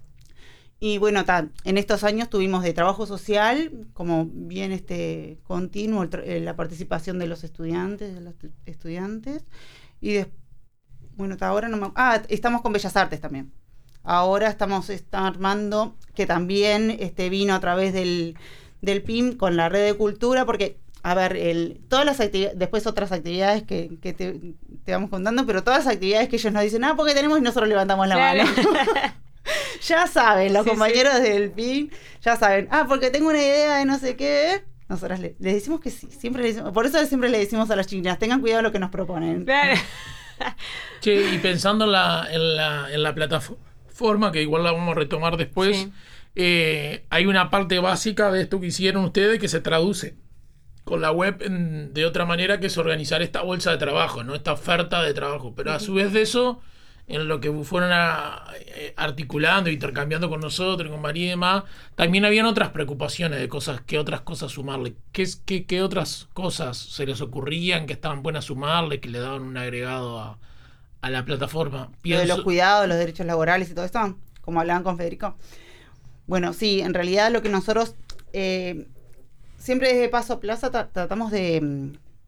Y bueno, ta, en estos años tuvimos de trabajo social, como bien este continuo, el, la participación de los estudiantes, de los estudiantes, y de, bueno, ta, ahora no me... Ah, estamos con Bellas Artes también. Ahora estamos está armando, que también este, vino a través del, del P I M con la red de cultura, porque, a ver, el, todas las actividades, después otras actividades que, que te, te vamos contando, pero todas las actividades que ellos nos dicen, ah, porque tenemos y nosotros levantamos la claro. mano. Ya saben, los sí, compañeros sí. del P I M, ya saben, ah, porque tengo una idea de no sé qué. Nosotras le, le decimos que sí, siempre le decimos, por eso siempre le decimos a las chiquinas, tengan cuidado de lo que nos proponen. Claro. Che, y pensando en la, en la, en la plataforma, forma que igual la vamos a retomar después, sí. eh, hay una parte básica de esto que hicieron ustedes que se traduce con la web en, de otra manera, que es organizar esta bolsa de trabajo, ¿no? Esta oferta de trabajo, pero a su vez de eso, en lo que fueron a, eh, articulando, intercambiando con nosotros, con María y demás, también habían otras preocupaciones de cosas, qué otras cosas sumarle, qué, qué, qué otras cosas se les ocurrían que estaban buenas sumarle, que le daban un agregado a a la plataforma. Pienso... de los cuidados, los derechos laborales y todo esto, como hablaban con Federico. Bueno, sí, en realidad lo que nosotros eh, siempre desde Paso Plaza tra- tratamos de,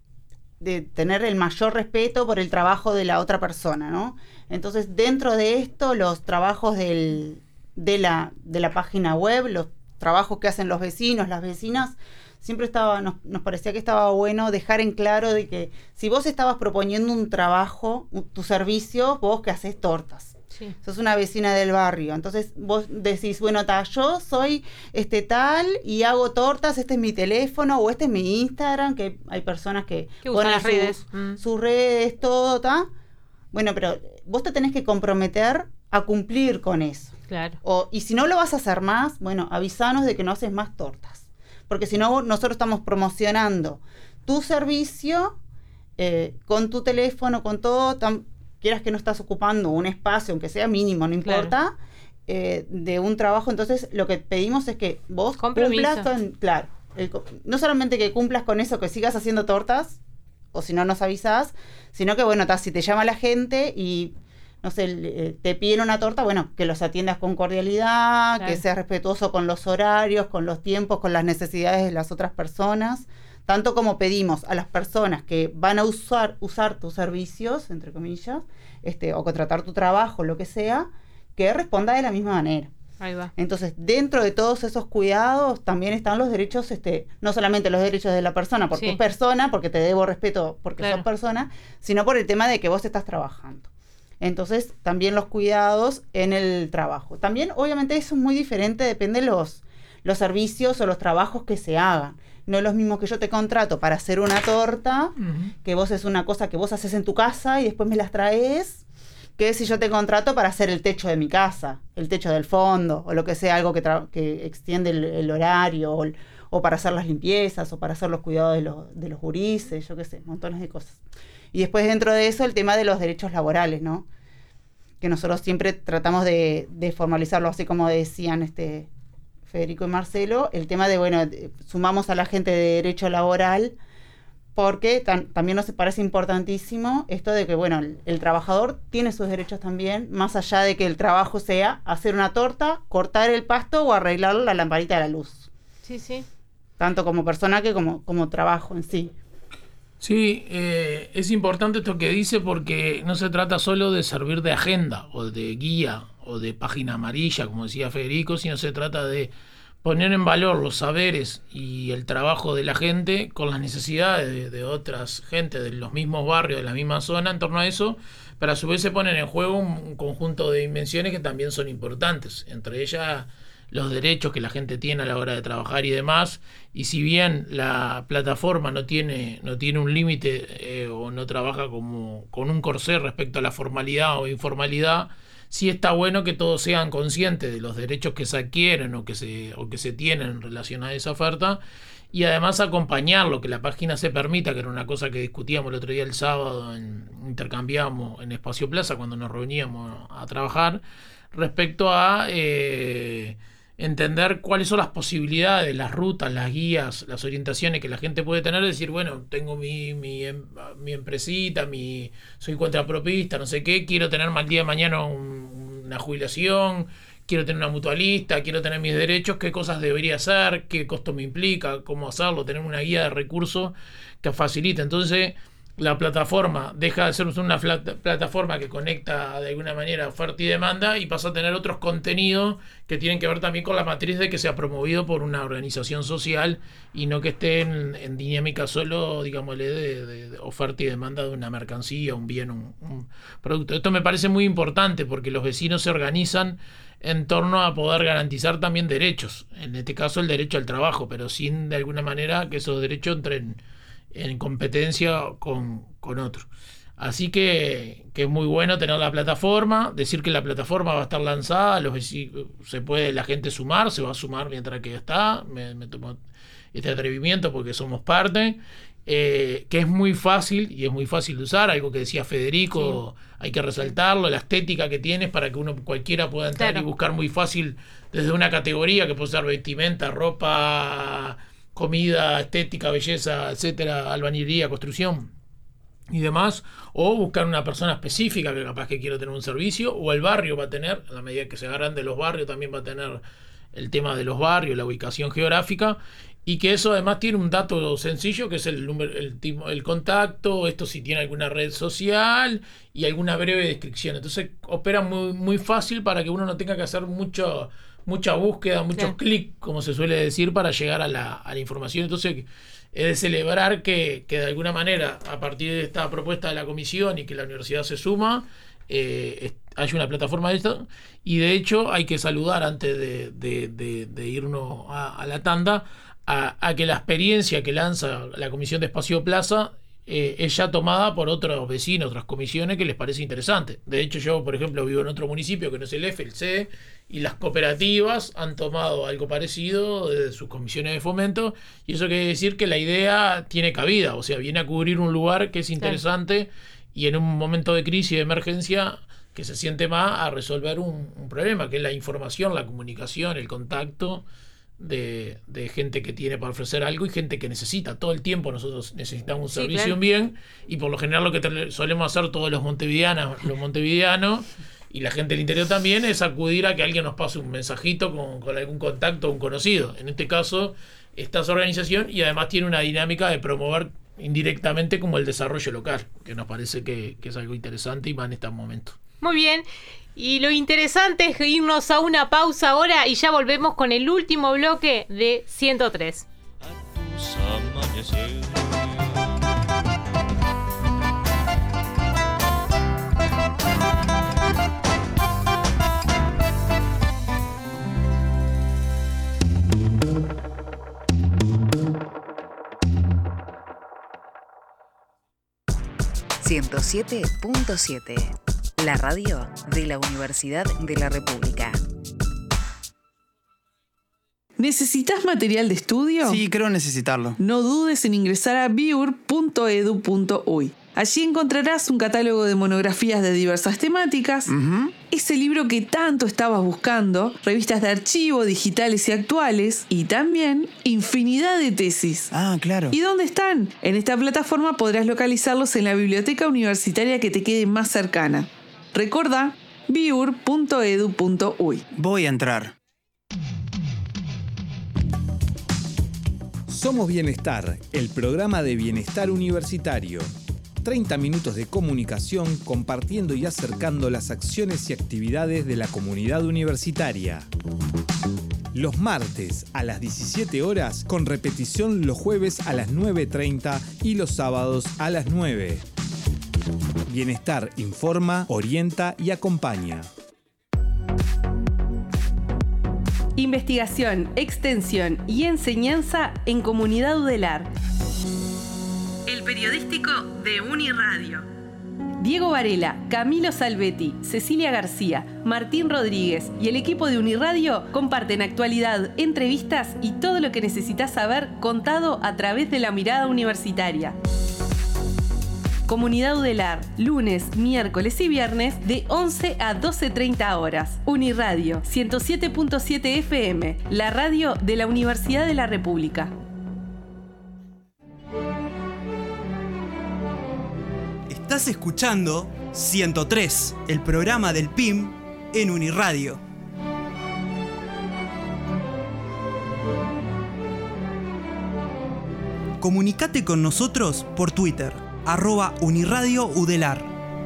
de tener el mayor respeto por el trabajo de la otra persona, ¿no? Entonces, dentro de esto, los trabajos del, de, la, de la página web, los trabajos que hacen los vecinos, las vecinas, siempre estaba, nos, nos parecía que estaba bueno dejar en claro de que si vos estabas proponiendo un trabajo, un, tu servicio, vos que haces tortas. Sí. Sos una vecina del barrio. Entonces vos decís, bueno, ta, yo soy este tal y hago tortas, este es mi teléfono o este es mi Instagram, que hay personas que, que usan las redes. Sus, mm. sus redes, todo, ta. Bueno, pero vos te tenés que comprometer a cumplir con eso. Claro. O, y si no lo vas a hacer más, bueno, avisanos de que no haces más tortas. Porque si no, nosotros estamos promocionando tu servicio eh, con tu teléfono, con todo, tan, quieras que no estás ocupando un espacio, aunque sea mínimo, no importa, claro. eh, de un trabajo. Entonces, lo que pedimos es que vos Compromiso. cumplas con, claro, el, no solamente que cumplas con eso, que sigas haciendo tortas, o si no nos avisás, sino que, bueno, ta, si te llama la gente y... no sé, te piden una torta, bueno, que los atiendas con cordialidad, claro. que seas respetuoso con los horarios, con los tiempos, con las necesidades de las otras personas. tanto como pedimos a las personas que van a usar, usar tus servicios, entre comillas, este, o contratar tu trabajo, lo que sea, que responda de la misma manera. Ahí va. Entonces, dentro de todos esos cuidados también están los derechos, este, no solamente los derechos de la persona, porque Sí. es persona, porque te debo respeto porque Claro. sos persona, sino por el tema de que vos estás trabajando. Entonces, también los cuidados en el trabajo. También, obviamente, eso es muy diferente, depende de los, los servicios o los trabajos que se hagan. No es lo mismo que yo te contrato para hacer una torta, Ujú. que vos es una cosa que vos haces en tu casa y después me las traes, que si yo te contrato para hacer el techo de mi casa, el techo del fondo, o lo que sea, algo que, tra- que extiende el, el horario, o, el- o para hacer las limpiezas, o para hacer los cuidados de los, de los gurises, yo qué sé, montones de cosas. Y después dentro de eso el tema de los derechos laborales, ¿no? Que nosotros siempre tratamos de, de formalizarlo, así como decían este Federico y Marcelo, el tema de, bueno, de- sumamos a la gente de derecho laboral, porque tan- también nos parece importantísimo esto de que, bueno, el, el trabajador tiene sus derechos también, más allá de que el trabajo sea hacer una torta, cortar el pasto o arreglar la lamparita de la luz. Sí, sí. Tanto como persona que como, como trabajo en sí. Sí, eh, es importante esto que dice porque no se trata solo de servir de agenda o de guía o de página amarilla, como decía Federico, sino se trata de poner en valor los saberes y el trabajo de la gente con las necesidades de, de otras gente de los mismos barrios, de la misma zona en torno a eso, pero a su vez se ponen en juego un, un conjunto de dimensiones que también son importantes, entre ellas los derechos que la gente tiene a la hora de trabajar y demás, y si bien la plataforma no tiene, no tiene un límite eh, o no trabaja como con un corsé respecto a la formalidad o informalidad, sí está bueno que todos sean conscientes de los derechos que se adquieren o que se, o que se tienen en relación a esa oferta, y además acompañarlo, que la página se permita, que era una cosa que discutíamos el otro día el sábado, en, intercambiamos en Espacio Plaza cuando nos reuníamos a trabajar, respecto a eh, entender cuáles son las posibilidades, las rutas, las guías, las orientaciones que la gente puede tener, decir, bueno, tengo mi, mi, em- mi empresita, mi, soy contrapropista, no sé qué, quiero tener mal día de mañana un- una jubilación, quiero tener una mutualista, quiero tener mis derechos, qué cosas debería hacer, qué costo me implica, cómo hacerlo, tener una guía de recursos que facilite. Entonces, la plataforma deja de ser una flat- plataforma que conecta de alguna manera oferta y demanda y pasa a tener otros contenidos que tienen que ver también con la matriz de que sea promovido por una organización social y no que esté en, en dinámica solo, digámosle, de, de- de oferta y demanda de una mercancía, un bien, un, un producto. Esto me parece muy importante porque los vecinos se organizan en torno a poder garantizar también derechos, en este caso el derecho al trabajo, pero sin de alguna manera que esos derechos entren en competencia con, con otros. Así que, que es muy bueno tener la plataforma, decir que la plataforma va a estar lanzada, los veci- se puede la gente sumar, se va a sumar mientras que está, me, me tomo este atrevimiento porque somos parte, eh, que es muy fácil y es muy fácil de usar, algo que decía Federico, sí. Hay que resaltarlo, la estética que tienes para que uno cualquiera pueda entrar claro. y buscar muy fácil desde una categoría que puede ser vestimenta, ropa, comida, estética, belleza, etcétera, albañilería, construcción y demás, o buscar una persona específica que capaz que quiera tener un servicio, o el barrio va a tener, a la medida que se agarran de los barrios, también va a tener el tema de los barrios, la ubicación geográfica, y que eso además tiene un dato sencillo que es el número, el, el contacto, esto si tiene alguna red social y alguna breve descripción. Entonces opera muy, muy fácil para que uno no tenga que hacer mucho mucha búsqueda, muchos sí. clics, como se suele decir, para llegar a la, a la información. Entonces, es de celebrar que, que de alguna manera, a partir de esta propuesta de la comisión y que la universidad se suma, eh, hay una plataforma de esto, y de hecho hay que saludar antes de, de, de, de irnos a, a la tanda, a, a que la experiencia que lanza la Comisión de Espacio Plaza Eh, es ya tomada por otros vecinos, otras comisiones que les parece interesante. De hecho, yo, por ejemplo, vivo en otro municipio que no es el F, el C, y las cooperativas han tomado algo parecido de sus comisiones de fomento, y eso quiere decir que la idea tiene cabida, o sea, viene a cubrir un lugar que es interesante, sí. y en un momento de crisis y de emergencia que se siente más a resolver un, un problema, que es la información, la comunicación, el contacto De, de gente que tiene para ofrecer algo y gente que necesita. Todo el tiempo nosotros necesitamos un sí, servicio, claro. un bien, y por lo general lo que te, solemos hacer todos los montevideanos, los montevideanos y la gente del interior también, es acudir a que alguien nos pase un mensajito con, con algún contacto o un conocido. En este caso estas organizaciones, y además tiene una dinámica de promover indirectamente como el desarrollo local, que nos parece que, que es algo interesante y más en estos momentos. Muy bien. Y lo interesante es irnos a una pausa ahora y ya volvemos con el último bloque de ciento tres. ciento siete punto siete, la radio de la Universidad de la República. ¿Necesitas material de estudio? Sí, creo necesitarlo. No dudes en ingresar a biur punto edu punto uy. Allí encontrarás un catálogo de monografías de diversas temáticas, uh-huh. ese libro que tanto estabas buscando, revistas de archivo, digitales y actuales, y también infinidad de tesis. Ah, claro. ¿Y dónde están? En esta plataforma podrás localizarlos en la biblioteca universitaria que te quede más cercana. Recordá, biur punto edu punto uy. Voy a entrar. Somos Bienestar, el programa de bienestar universitario. treinta minutos de comunicación compartiendo y acercando las acciones y actividades de la comunidad universitaria. Los martes a las diecisiete horas, con repetición los jueves a las nueve treinta y los sábados a las nueve. Bienestar informa, orienta y acompaña. Investigación, extensión y enseñanza en Comunidad Udelar. El periodístico de Uniradio. Diego Varela, Camilo Salvetti, Cecilia García, Martín Rodríguez y el equipo de Uniradio comparten actualidad, entrevistas y todo lo que necesitas saber contado a través de la mirada universitaria. Comunidad Udelar, lunes, miércoles y viernes de once a doce treinta horas. Uniradio, ciento siete punto siete F M, la radio de la Universidad de la República. Estás escuchando ciento tres, el programa del P I M en Uniradio. Comunicate con nosotros por Twitter, arroba Uniradio Udelar.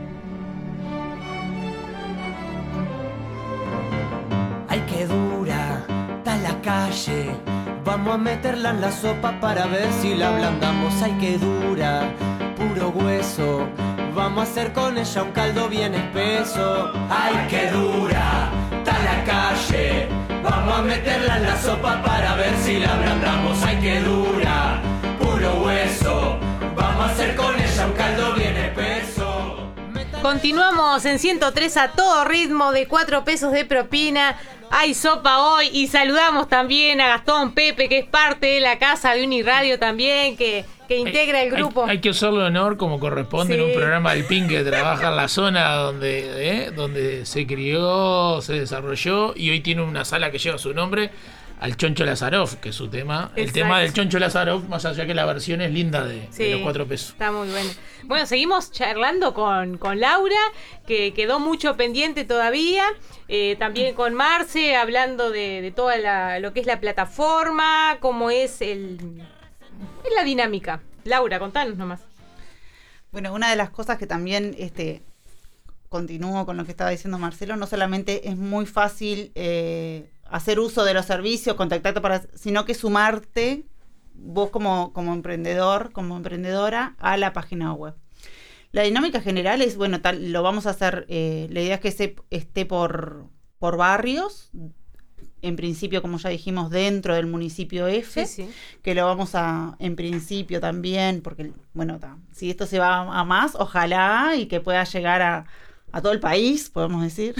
Ay, qué dura está la calle. Vamos a meterla en la sopa para ver si la ablandamos. Ay, qué dura, puro hueso. Vamos a hacer con ella un caldo bien espeso. Ay, qué dura está la calle. Vamos a meterla en la sopa para ver si la ablandamos. Ay, qué dura, puro hueso. Vamos a hacer con ella un caldo bien espeso. Continuamos en ciento tres a todo ritmo de cuatro pesos de propina. Hay sopa hoy y saludamos también a Gastón Pepe, que es parte de la casa de Uniradio también, que, que integra el grupo. Hay, hay que hacerle honor como corresponde, sí, en un programa del P I N que trabaja en la zona donde, eh, donde se crió, se desarrolló y hoy tiene una sala que lleva su nombre, al Choncho Lazarov, que es su tema. Exacto. El tema del Choncho Lazarov, más allá que la versión es linda de, sí, de los cuatro pesos. Está muy bueno. Bueno, seguimos charlando con, con Laura, que quedó mucho pendiente todavía. Eh, también con Marce, hablando de, de toda la, lo que es la plataforma, cómo es el es la dinámica. Laura, contanos nomás. Bueno, una de las cosas que también este continúo con lo que estaba diciendo Marcelo, no solamente es muy fácil eh, hacer uso de los servicios, contactarte para, sino que sumarte vos como, como emprendedor, como emprendedora a la página web. La dinámica general es, bueno, tal, lo vamos a hacer, eh, la idea es que se, esté por, por barrios, en principio, como ya dijimos, dentro del municipio F, sí, sí. que lo vamos a, en principio también, porque, bueno, ta, si esto se va a más, ojalá, y que pueda llegar a, a todo el país, podemos decir.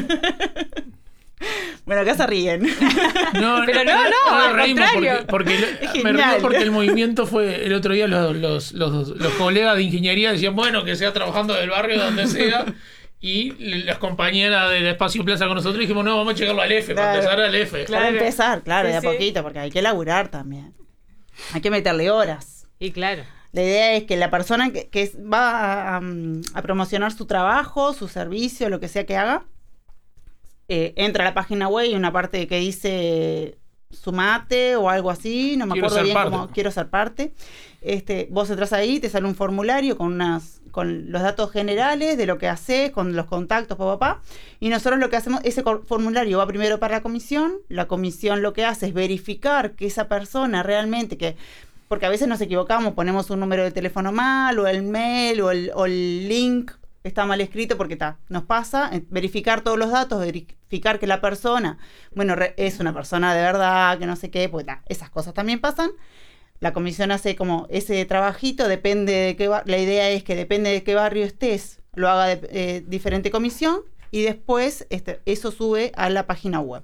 Bueno, acá se ríen. No, pero no, no, no al contrario. Porque, porque me río porque el movimiento fue, el otro día los, los, los, los colegas de ingeniería decían, bueno, que sea trabajando del barrio donde sea, y las compañeras del Espacio Plaza con nosotros dijimos, no, vamos a llegarlo al F, claro, para empezar al F. Claro, para empezar, claro, sí, de a sí. poquito, porque hay que laburar también. Hay que meterle horas. Y claro. La idea es que la persona que, que va a, a promocionar su trabajo, su servicio, lo que sea que haga, Eh, entra a la página web y una parte que dice sumate o algo así, no me quiero acuerdo bien parte. cómo, quiero ser parte. Este, vos entras ahí, te sale un formulario con unas con los datos generales de lo que haces, con los contactos, papá, papá, y nosotros lo que hacemos, ese formulario va primero para la comisión, la comisión lo que hace es verificar que esa persona realmente, que porque a veces nos equivocamos, ponemos un número de teléfono mal, o el mail, o el, o el link está mal escrito, porque ta, nos pasa, verificar todos los datos, verificar que la persona, bueno, re, es una persona de verdad, que no sé qué, pues ta, esas cosas también pasan. La comisión hace como ese trabajito, depende de qué bar- la idea es que depende de qué barrio estés, lo haga de eh, diferente comisión, y después este, eso sube a la página web.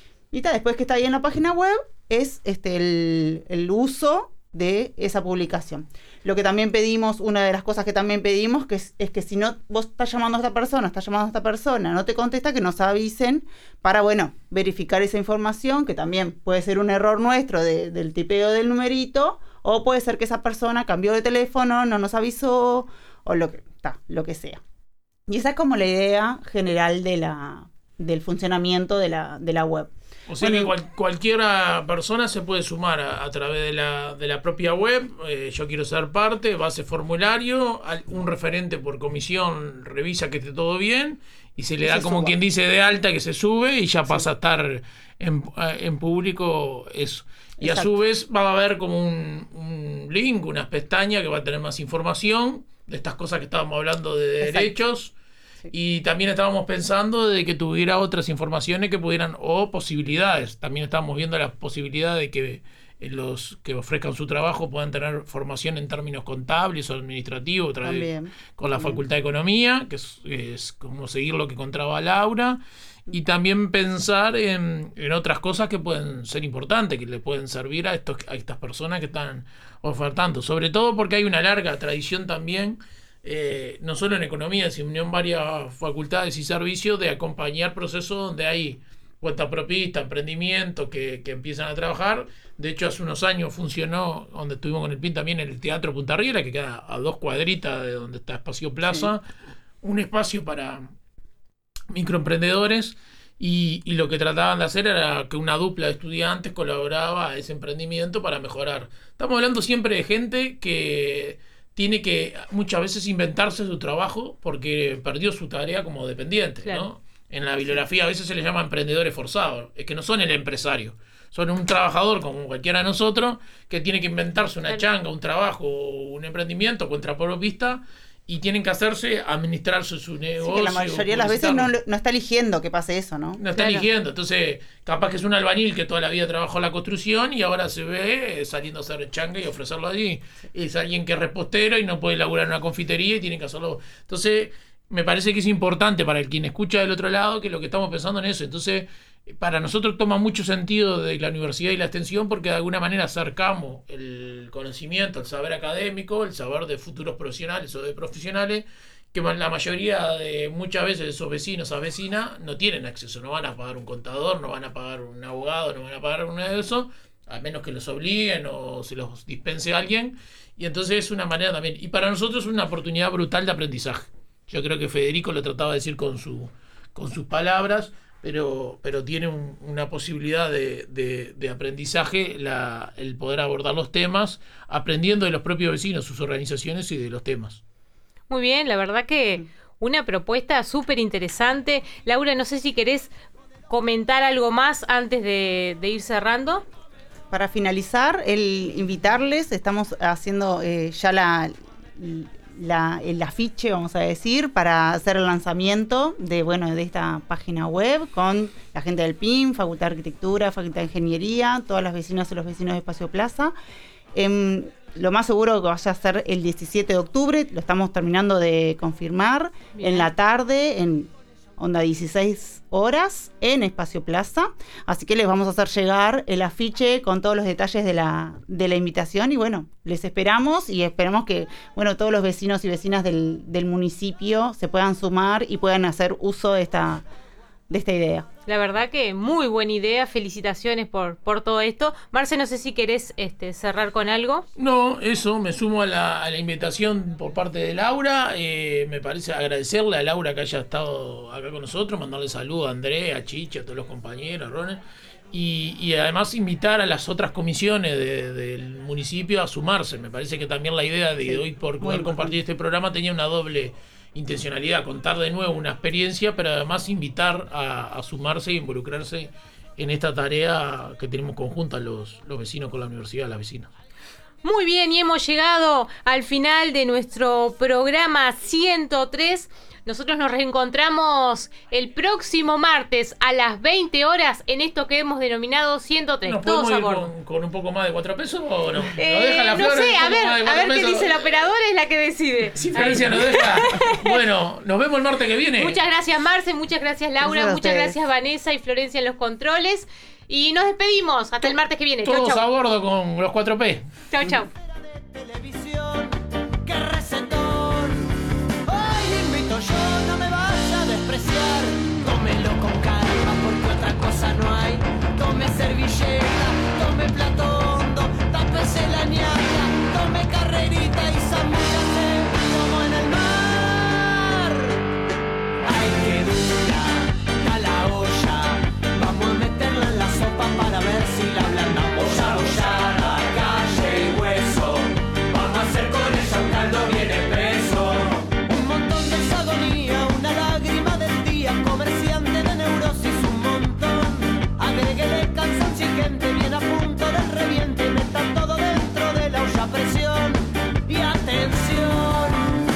Y ta, después que está ahí en la página web, es este el, el uso de esa publicación. Lo que también pedimos, una de las cosas que también pedimos, que es, es que si no, vos estás llamando a esta persona, estás llamando a esta persona, no te contesta, que nos avisen para, bueno, verificar esa información, que también puede ser un error nuestro de, del tipeo del numerito, o puede ser que esa persona cambió de teléfono, no nos avisó, o lo que, ta, lo que sea. Y esa es como la idea general de la, del funcionamiento de la, de la web. O sea que cual, cualquier persona se puede sumar a, a través de la, de la propia web. Eh, yo quiero ser parte, va a ese formulario, al, un referente por comisión revisa que esté todo bien y se le da, como quien dice, de alta, que se sube y ya sí. pasa a estar en, en público eso. Y Exacto. a su vez va a haber como un, un link, unas pestañas que va a tener más información de estas cosas que estábamos hablando de Exacto. derechos. Sí. Y también estábamos pensando de que tuviera otras informaciones que pudieran, o posibilidades. También estábamos viendo la posibilidad de que los que ofrezcan su trabajo puedan tener formación en términos contables o administrativos, otra vez con la también. Facultad de Economía, que es, es como seguir lo que contaba Laura. Y también pensar en, en otras cosas que pueden ser importantes, que le pueden servir a, estos, a estas personas que están ofertando. Sobre todo porque hay una larga tradición también, Eh, no solo en economía, sino en varias facultades y servicios, de acompañar procesos donde hay cuentapropistas, emprendimientos que, que empiezan a trabajar. De hecho, hace unos años funcionó, donde estuvimos con el P I N también, en el Teatro Punta Riera, que queda a dos cuadritas de donde está Espacio Plaza, sí. un espacio para microemprendedores, y, y lo que trataban de hacer era que una dupla de estudiantes colaboraba a ese emprendimiento para mejorar. Estamos hablando siempre de gente que tiene que muchas veces inventarse su trabajo porque perdió su tarea como dependiente, claro. ¿no? En la bibliografía a veces se les llama emprendedores forzados, es que no son el empresario, son un trabajador como cualquiera de nosotros que tiene que inventarse una claro. changa, un trabajo, un emprendimiento contrapropista, y tienen que hacerse, administrarse su negocio. Sí, que la mayoría de las veces no, no está eligiendo que pase eso, ¿no? No está claro. eligiendo, entonces capaz que es un albañil que toda la vida trabajó la construcción y ahora se ve saliendo a hacer changa y ofrecerlo allí. Sí. Es alguien que es repostero y no puede laburar en una confitería y tiene que hacerlo. Entonces, me parece que es importante para el quien escucha del otro lado que lo que estamos pensando en eso. Entonces, para nosotros toma mucho sentido de la universidad y la extensión, porque de alguna manera acercamos el conocimiento, el saber académico, el saber de futuros profesionales o de profesionales, que la mayoría de muchas veces esos vecinos, esas vecinas, no tienen acceso, no van a pagar un contador, no van a pagar un abogado, no van a pagar uno de esos, a menos que los obliguen o se los dispense a alguien, y entonces es una manera también, y para nosotros es una oportunidad brutal de aprendizaje. Yo creo que Federico lo trataba de decir con su con sus palabras, pero pero tiene un, una posibilidad de, de, de aprendizaje, la, el poder abordar los temas, aprendiendo de los propios vecinos, sus organizaciones y de los temas. Muy bien, la verdad que una propuesta súper interesante. Laura, no sé si querés comentar algo más antes de, de ir cerrando. Para finalizar, el invitarles, estamos haciendo eh, ya la... La, el afiche, vamos a decir, para hacer el lanzamiento de bueno de esta página web con la gente del P I M, Facultad de Arquitectura, Facultad de Ingeniería, todas las vecinas y los vecinos de Espacio Plaza. Eh, lo más seguro que vaya a ser el diecisiete de octubre, lo estamos terminando de confirmar. Bien. En la tarde, en onda dieciséis horas, en Espacio Plaza. Así que les vamos a hacer llegar el afiche con todos los detalles de la, de la invitación, y bueno, les esperamos y esperamos que bueno todos los vecinos y vecinas del, del municipio se puedan sumar y puedan hacer uso de esta de esta idea. La verdad que muy buena idea, felicitaciones por, por todo esto. Marce, no sé si querés este, cerrar con algo. No, eso, me sumo a la, a la invitación por parte de Laura. Eh, me parece agradecerle a Laura que haya estado acá con nosotros, mandarle saludos a André, a Chicha, a todos los compañeros, a Ronald. y, y además invitar a las otras comisiones de, del municipio a sumarse. Me parece que también la idea de sí, hoy por poder compartir este programa tenía una doble intencionalidad, contar de nuevo una experiencia, pero además invitar a, a sumarse y involucrarse en esta tarea que tenemos conjunta los, los vecinos con la universidad, las vecinas. Muy bien, y hemos llegado al final de nuestro programa ciento tres. Nosotros nos reencontramos el próximo martes a las veinte horas en esto que hemos denominado ciento tres. ¿Nos Todos podemos a ir bordo. Con, con un poco más de cuatro pesos o no? Eh, ¿Nos deja la no Flor sé, a ver, a ver qué pesos? dice la operadora, es la que decide. Si Florencia nos deja. Bueno, nos vemos el martes que viene. Muchas gracias, Marce, muchas gracias, Laura, Gracias a muchas ustedes. gracias, Vanessa y Florencia en los controles. Y nos despedimos hasta el martes que viene. Chau, Todos chau. a bordo con los cuatro P. Chau, chau. Televisión, qué recetón. Hoy invito yo, no me vas a despreciar. Tómelo con calma porque otra cosa no hay. Tome servilleta, tome plato hondo, tápese la ñata, tome carrerita y zambullase como en el mar. Ay, qué dura está la olla. Vamos a meterla en la sopa para ver si la ablandamos. Olla, olla, calle y hueso. Vamos a hacer con ella un caldo bien espeso. Un montón de agonía, una lágrima del día. Comerciante de neurosis, un montón. Agréguele cansancio y gente bien a punto del reviente. Metan todo dentro de la olla a presión. Y atención.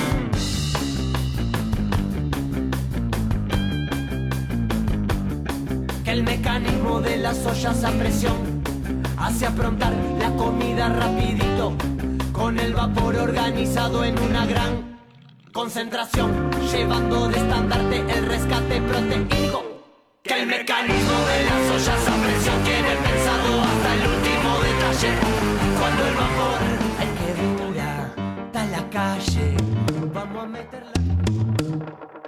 Que el mecanismo de las ollas a presión hace aprontar la comida rapidito, con el vapor organizado en una gran concentración, llevando de estandarte el rescate proteínico. Que el mecanismo de las ollas a presión tiene pensado hasta el último detalle. Cuando el vapor, ay que dura, está en la calle, vamos a meterla.